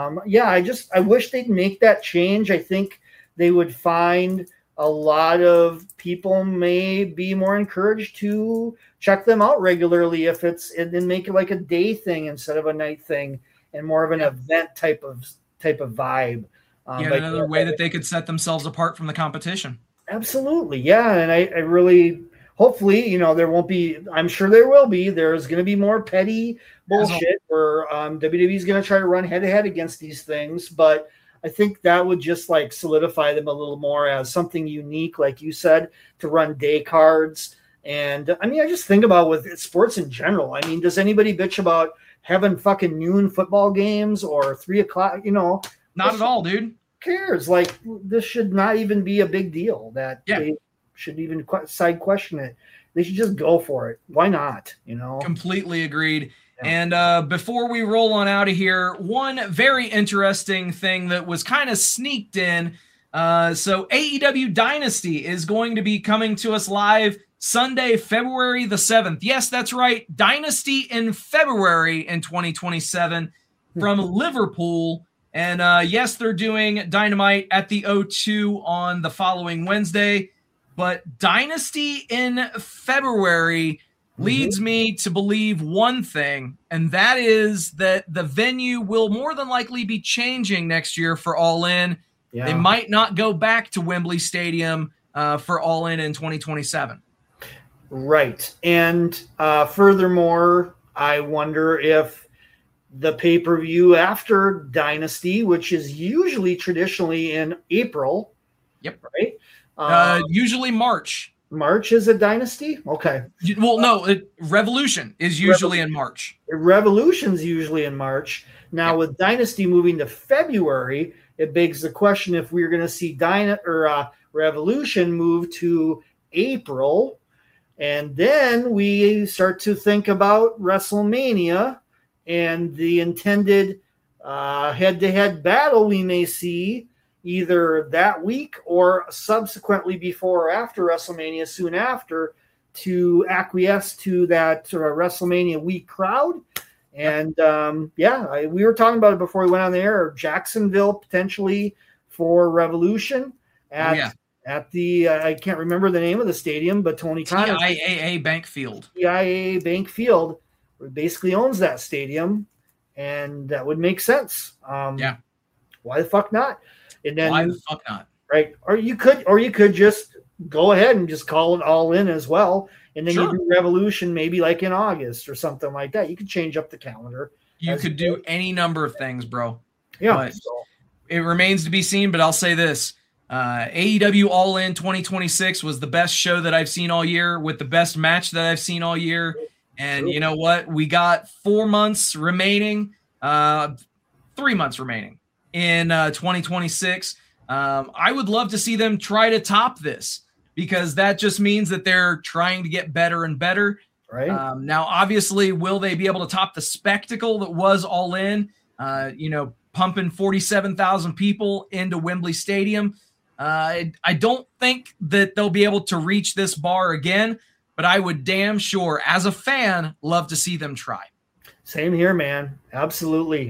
I wish they'd make that change. I think they would find a lot of people may be more encouraged to check them out regularly and then make it like a day thing instead of a night thing, and more of an event type of vibe. Another way that they could set themselves apart from the competition. Absolutely. Yeah. And I really, hopefully, there won't be, I'm sure there will be, there's going to be more petty bullshit where WWE is going to try to run head to head against these things. But I think that would just solidify them a little more as something unique, like you said, to run day cards. And I just think about with sports in general. Does anybody bitch about having fucking noon football games or 3 o'clock? Not at all, dude. Who cares? This should not even be a big deal that they should even side question it. They should just go for it. Why not? Completely agreed. And before we roll on out of here, one very interesting thing that was kind of sneaked in. So AEW Dynasty is going to be coming to us live Sunday, February the 7th. Yes, that's right. Dynasty in February in 2027 from Liverpool. And yes, they're doing Dynamite at the O2 on the following Wednesday. But Dynasty in February leads me to believe one thing, and that is that the venue will more than likely be changing next year for All In. Yeah. They might not go back to Wembley Stadium for All In 2027. Right. And furthermore, I wonder if the pay-per-view after Dynasty, which is usually traditionally in April. Yep. Right. Usually March. March is a Dynasty? Okay. Well, no, Revolution is usually in March. Revolution's usually in March. Now, with Dynasty moving to February, it begs the question if we're going to see Revolution move to April. And then we start to think about WrestleMania and the intended head-to-head battle we may see either that week or subsequently before or after WrestleMania, soon after, to acquiesce to that WrestleMania week crowd. And we were talking about it before we went on the air. Jacksonville potentially for Revolution at the I can't remember the name of the stadium, but Tony Khan, TIAA Bank Field. TIAA Bank Field basically owns that stadium, and that would make sense. Why the fuck not? And then why the fuck not? Right? Or you could just go ahead and just call it All In as well, and then you do Revolution maybe like in August or something like that. You could change up the calendar. You could do any number of things, bro. Yeah. But it remains to be seen, but I'll say this. AEW All In 2026 was the best show that I've seen all year, with the best match that I've seen all year. And you know what? We got 4 months remaining, 3 months remaining in 2026. I would love to see them try to top this, because that just means that they're trying to get better and better. Right. Now, obviously, will they be able to top the spectacle that was All In? Pumping 47,000 people into Wembley Stadium. I don't think that they'll be able to reach this bar again, but I would damn sure, as a fan, love to see them try. Same here, man. Absolutely.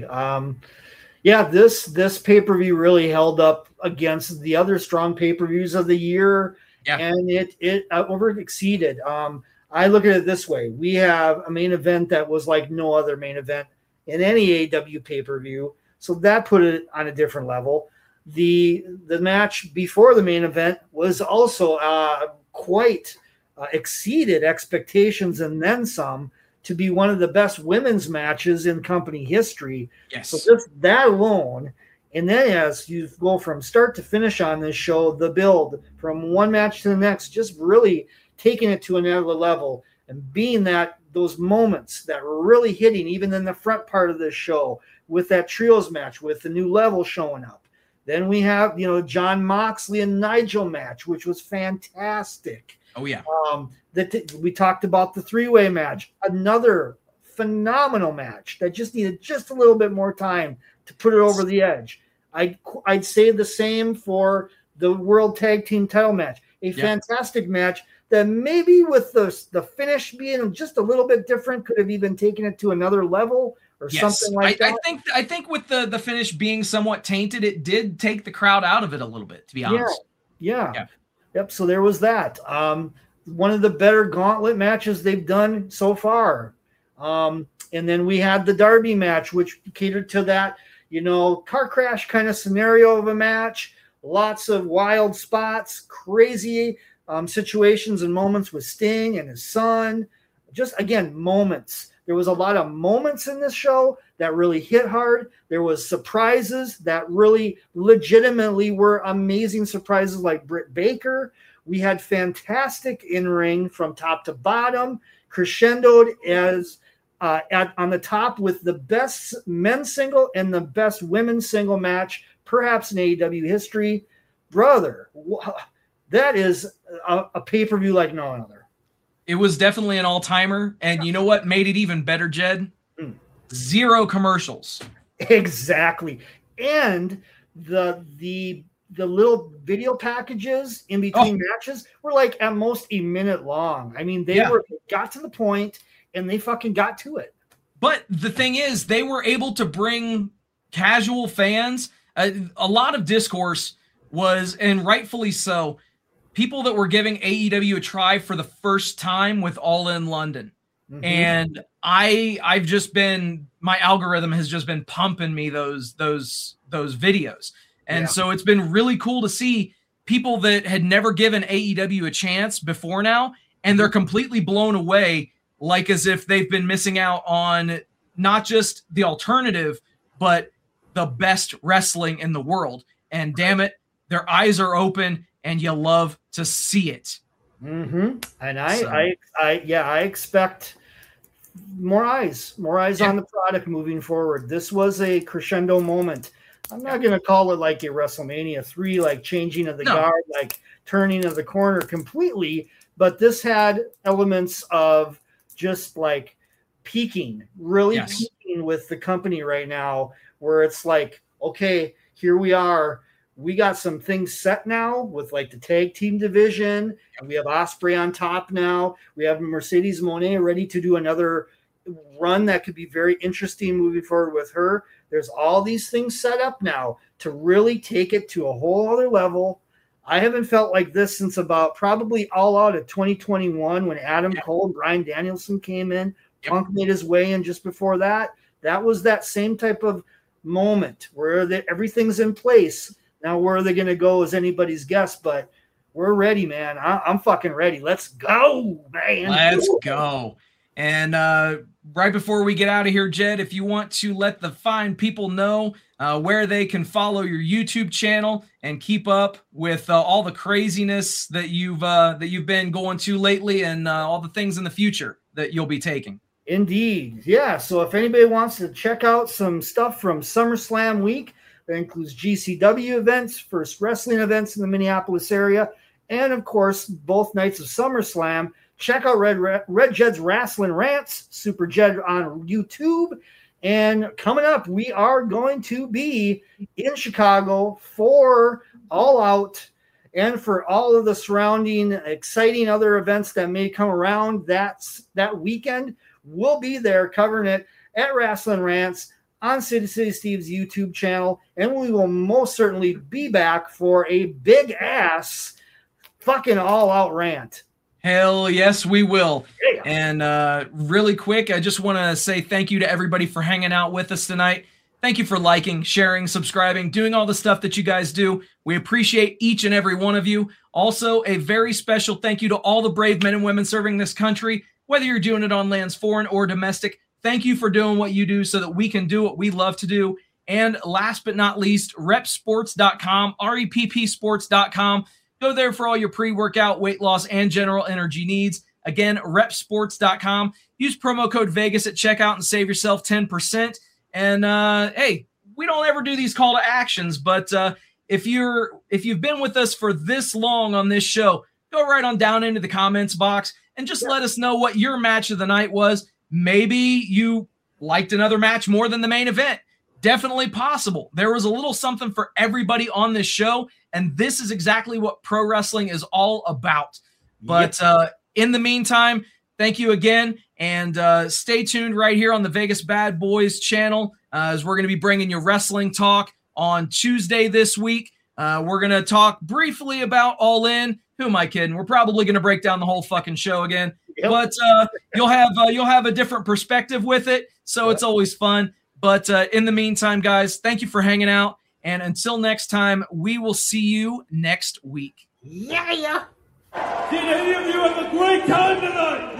This pay-per-view really held up against the other strong pay-per-views of the year, and it over-exceeded. I look at it this way. We have a main event that was like no other main event in any AEW pay-per-view, so that put it on a different level. The match before the main event was also quite exceeded expectations and then some, to be one of the best women's matches in company history. Yes. So just that alone, and then as you go from start to finish on this show, the build from one match to the next, just really taking it to another level and being those moments that were really hitting even in the front part of the show with that trios match with the new level showing up. Then we have, John Moxley and Nigel match, which was fantastic. Oh, yeah. We talked about the three-way match, another phenomenal match that just needed just a little bit more time to put it over the edge. I'd say the same for the World Tag Team title match, a fantastic match that maybe with the finish being just a little bit different could have even taken it to another level or something like that. I think with the finish being somewhat tainted, it did take the crowd out of it a little bit, to be honest. Yeah. Yep. So there was that. One of the better gauntlet matches they've done so far. And then we had the Darby match, which catered to that, car crash kind of scenario of a match. Lots of wild spots, crazy situations and moments with Sting and his son. Just, again, moments. There was a lot of moments in this show that really hit hard. There was surprises that really legitimately were amazing surprises, like Britt Baker. We had fantastic in-ring from top to bottom, crescendoed as on the top with the best men's single and the best women's single match, perhaps in AEW history. Brother, that is a pay-per-view like no other. It was definitely an all-timer, and you know what made it even better, Jed? 0 commercials. Exactly. And the the little video packages in between matches were like at most a minute long. I mean, they got to the point and they fucking got to it. But the thing is, they were able to bring casual fans. A lot of discourse was, and rightfully so, people that were giving AEW a try for the first time with All In London. Mm-hmm. And I've just been, my algorithm has just been pumping me those videos. And so it's been really cool to see people that had never given AEW a chance before now, and they're completely blown away, like as if they've been missing out on not just the alternative, but the best wrestling in the world. And damn it, their eyes are open and you love to see it. Mm-hmm. And I expect more eyes on the product moving forward. This was a crescendo moment. I'm not going to call it like a WrestleMania 3, like changing of the guard, like turning of the corner completely, but this had elements of just like peaking with the company right now, where it's like, okay, here we are. We got some things set now with like the tag team division, and we have Ospreay on top now. We have Mercedes Moné ready to do another run that could be very interesting moving forward with her. There's all these things set up now to really take it to a whole other level. I haven't felt like this since about probably All Out of 2021 when Adam Cole and Bryan Danielson came in. Punk made his way in just before that. That was that same type of moment where everything's in place. Now, where are they going to go is anybody's guess, but we're ready, man. I'm fucking ready. Let's go, man. Let's go. And right before we get out of here, Jed, if you want to let the fine people know where they can follow your YouTube channel and keep up with all the craziness that you've been going to lately, and all the things in the future that you'll be taking. Indeed. Yeah. So if anybody wants to check out some stuff from SummerSlam week, that includes GCW events, first wrestling events in the Minneapolis area, and of course, both nights of SummerSlam, check out Red Jed's Wrestling Rants, Super Jed on YouTube. And coming up, we are going to be in Chicago for All Out and for all of the surrounding exciting other events that may come around that weekend. We'll be there covering it at Wrestling Rants on City Steve's YouTube channel, and we will most certainly be back for a big ass fucking all out rant. Hell yes, we will. Yeah. And really quick, I just want to say thank you to everybody for hanging out with us tonight. Thank you for liking, sharing, subscribing, doing all the stuff that you guys do. We appreciate each and every one of you. Also, a very special thank you to all the brave men and women serving this country, whether you're doing it on lands foreign or domestic. Thank you for doing what you do so that we can do what we love to do. And last but not least, repsports.com, reppsports.com. Go there for all your pre-workout, weight loss, and general energy needs. Again, repsports.com. Use promo code Vegas at checkout and save yourself 10%. And hey, we don't ever do these call to actions, but if you've been with us for this long on this show, go right on down into the comments box and just let us know what your match of the night was. Maybe you liked another match more than the main event. Definitely possible. There was a little something for everybody on this show, and this is exactly what pro wrestling is all about. But in the meantime, thank you again, and stay tuned right here on the Vegas Bad Boys channel as we're going to be bringing you wrestling talk on Tuesday this week. We're going to talk briefly about All In. Who am I kidding? We're probably going to break down the whole fucking show again. Yep. But you'll have a different perspective with it, so it's always fun. But in the meantime, guys, thank you for hanging out, and until next time, we will see you next week. Yeah. Did any of you have a great time tonight?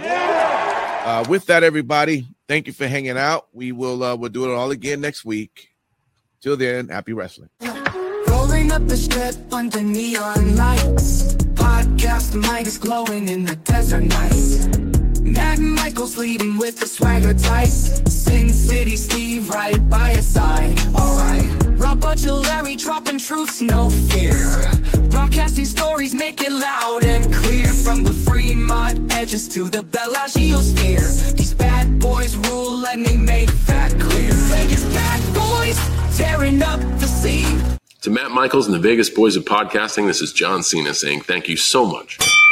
Yeah. With that, everybody, thank you for hanging out. We'll do it all again next week. Till then, happy wrestling. Rolling up the strip under neon lights. Podcast mic is glowing in the desert nights. Matt Michaels leading with the swagger tight. Sin City Steve right by his side. Alright. Rob Butcher Larry dropping truths, no fear. Broadcasting stories, make it loud and clear. From the Fremont edges to the Bellagio sphere. These bad boys rule, let me make that clear. Vegas bad boys, tearing up the scene. To Matt Michaels and the Vegas Boys of Podcasting, this is John Cena saying thank you so much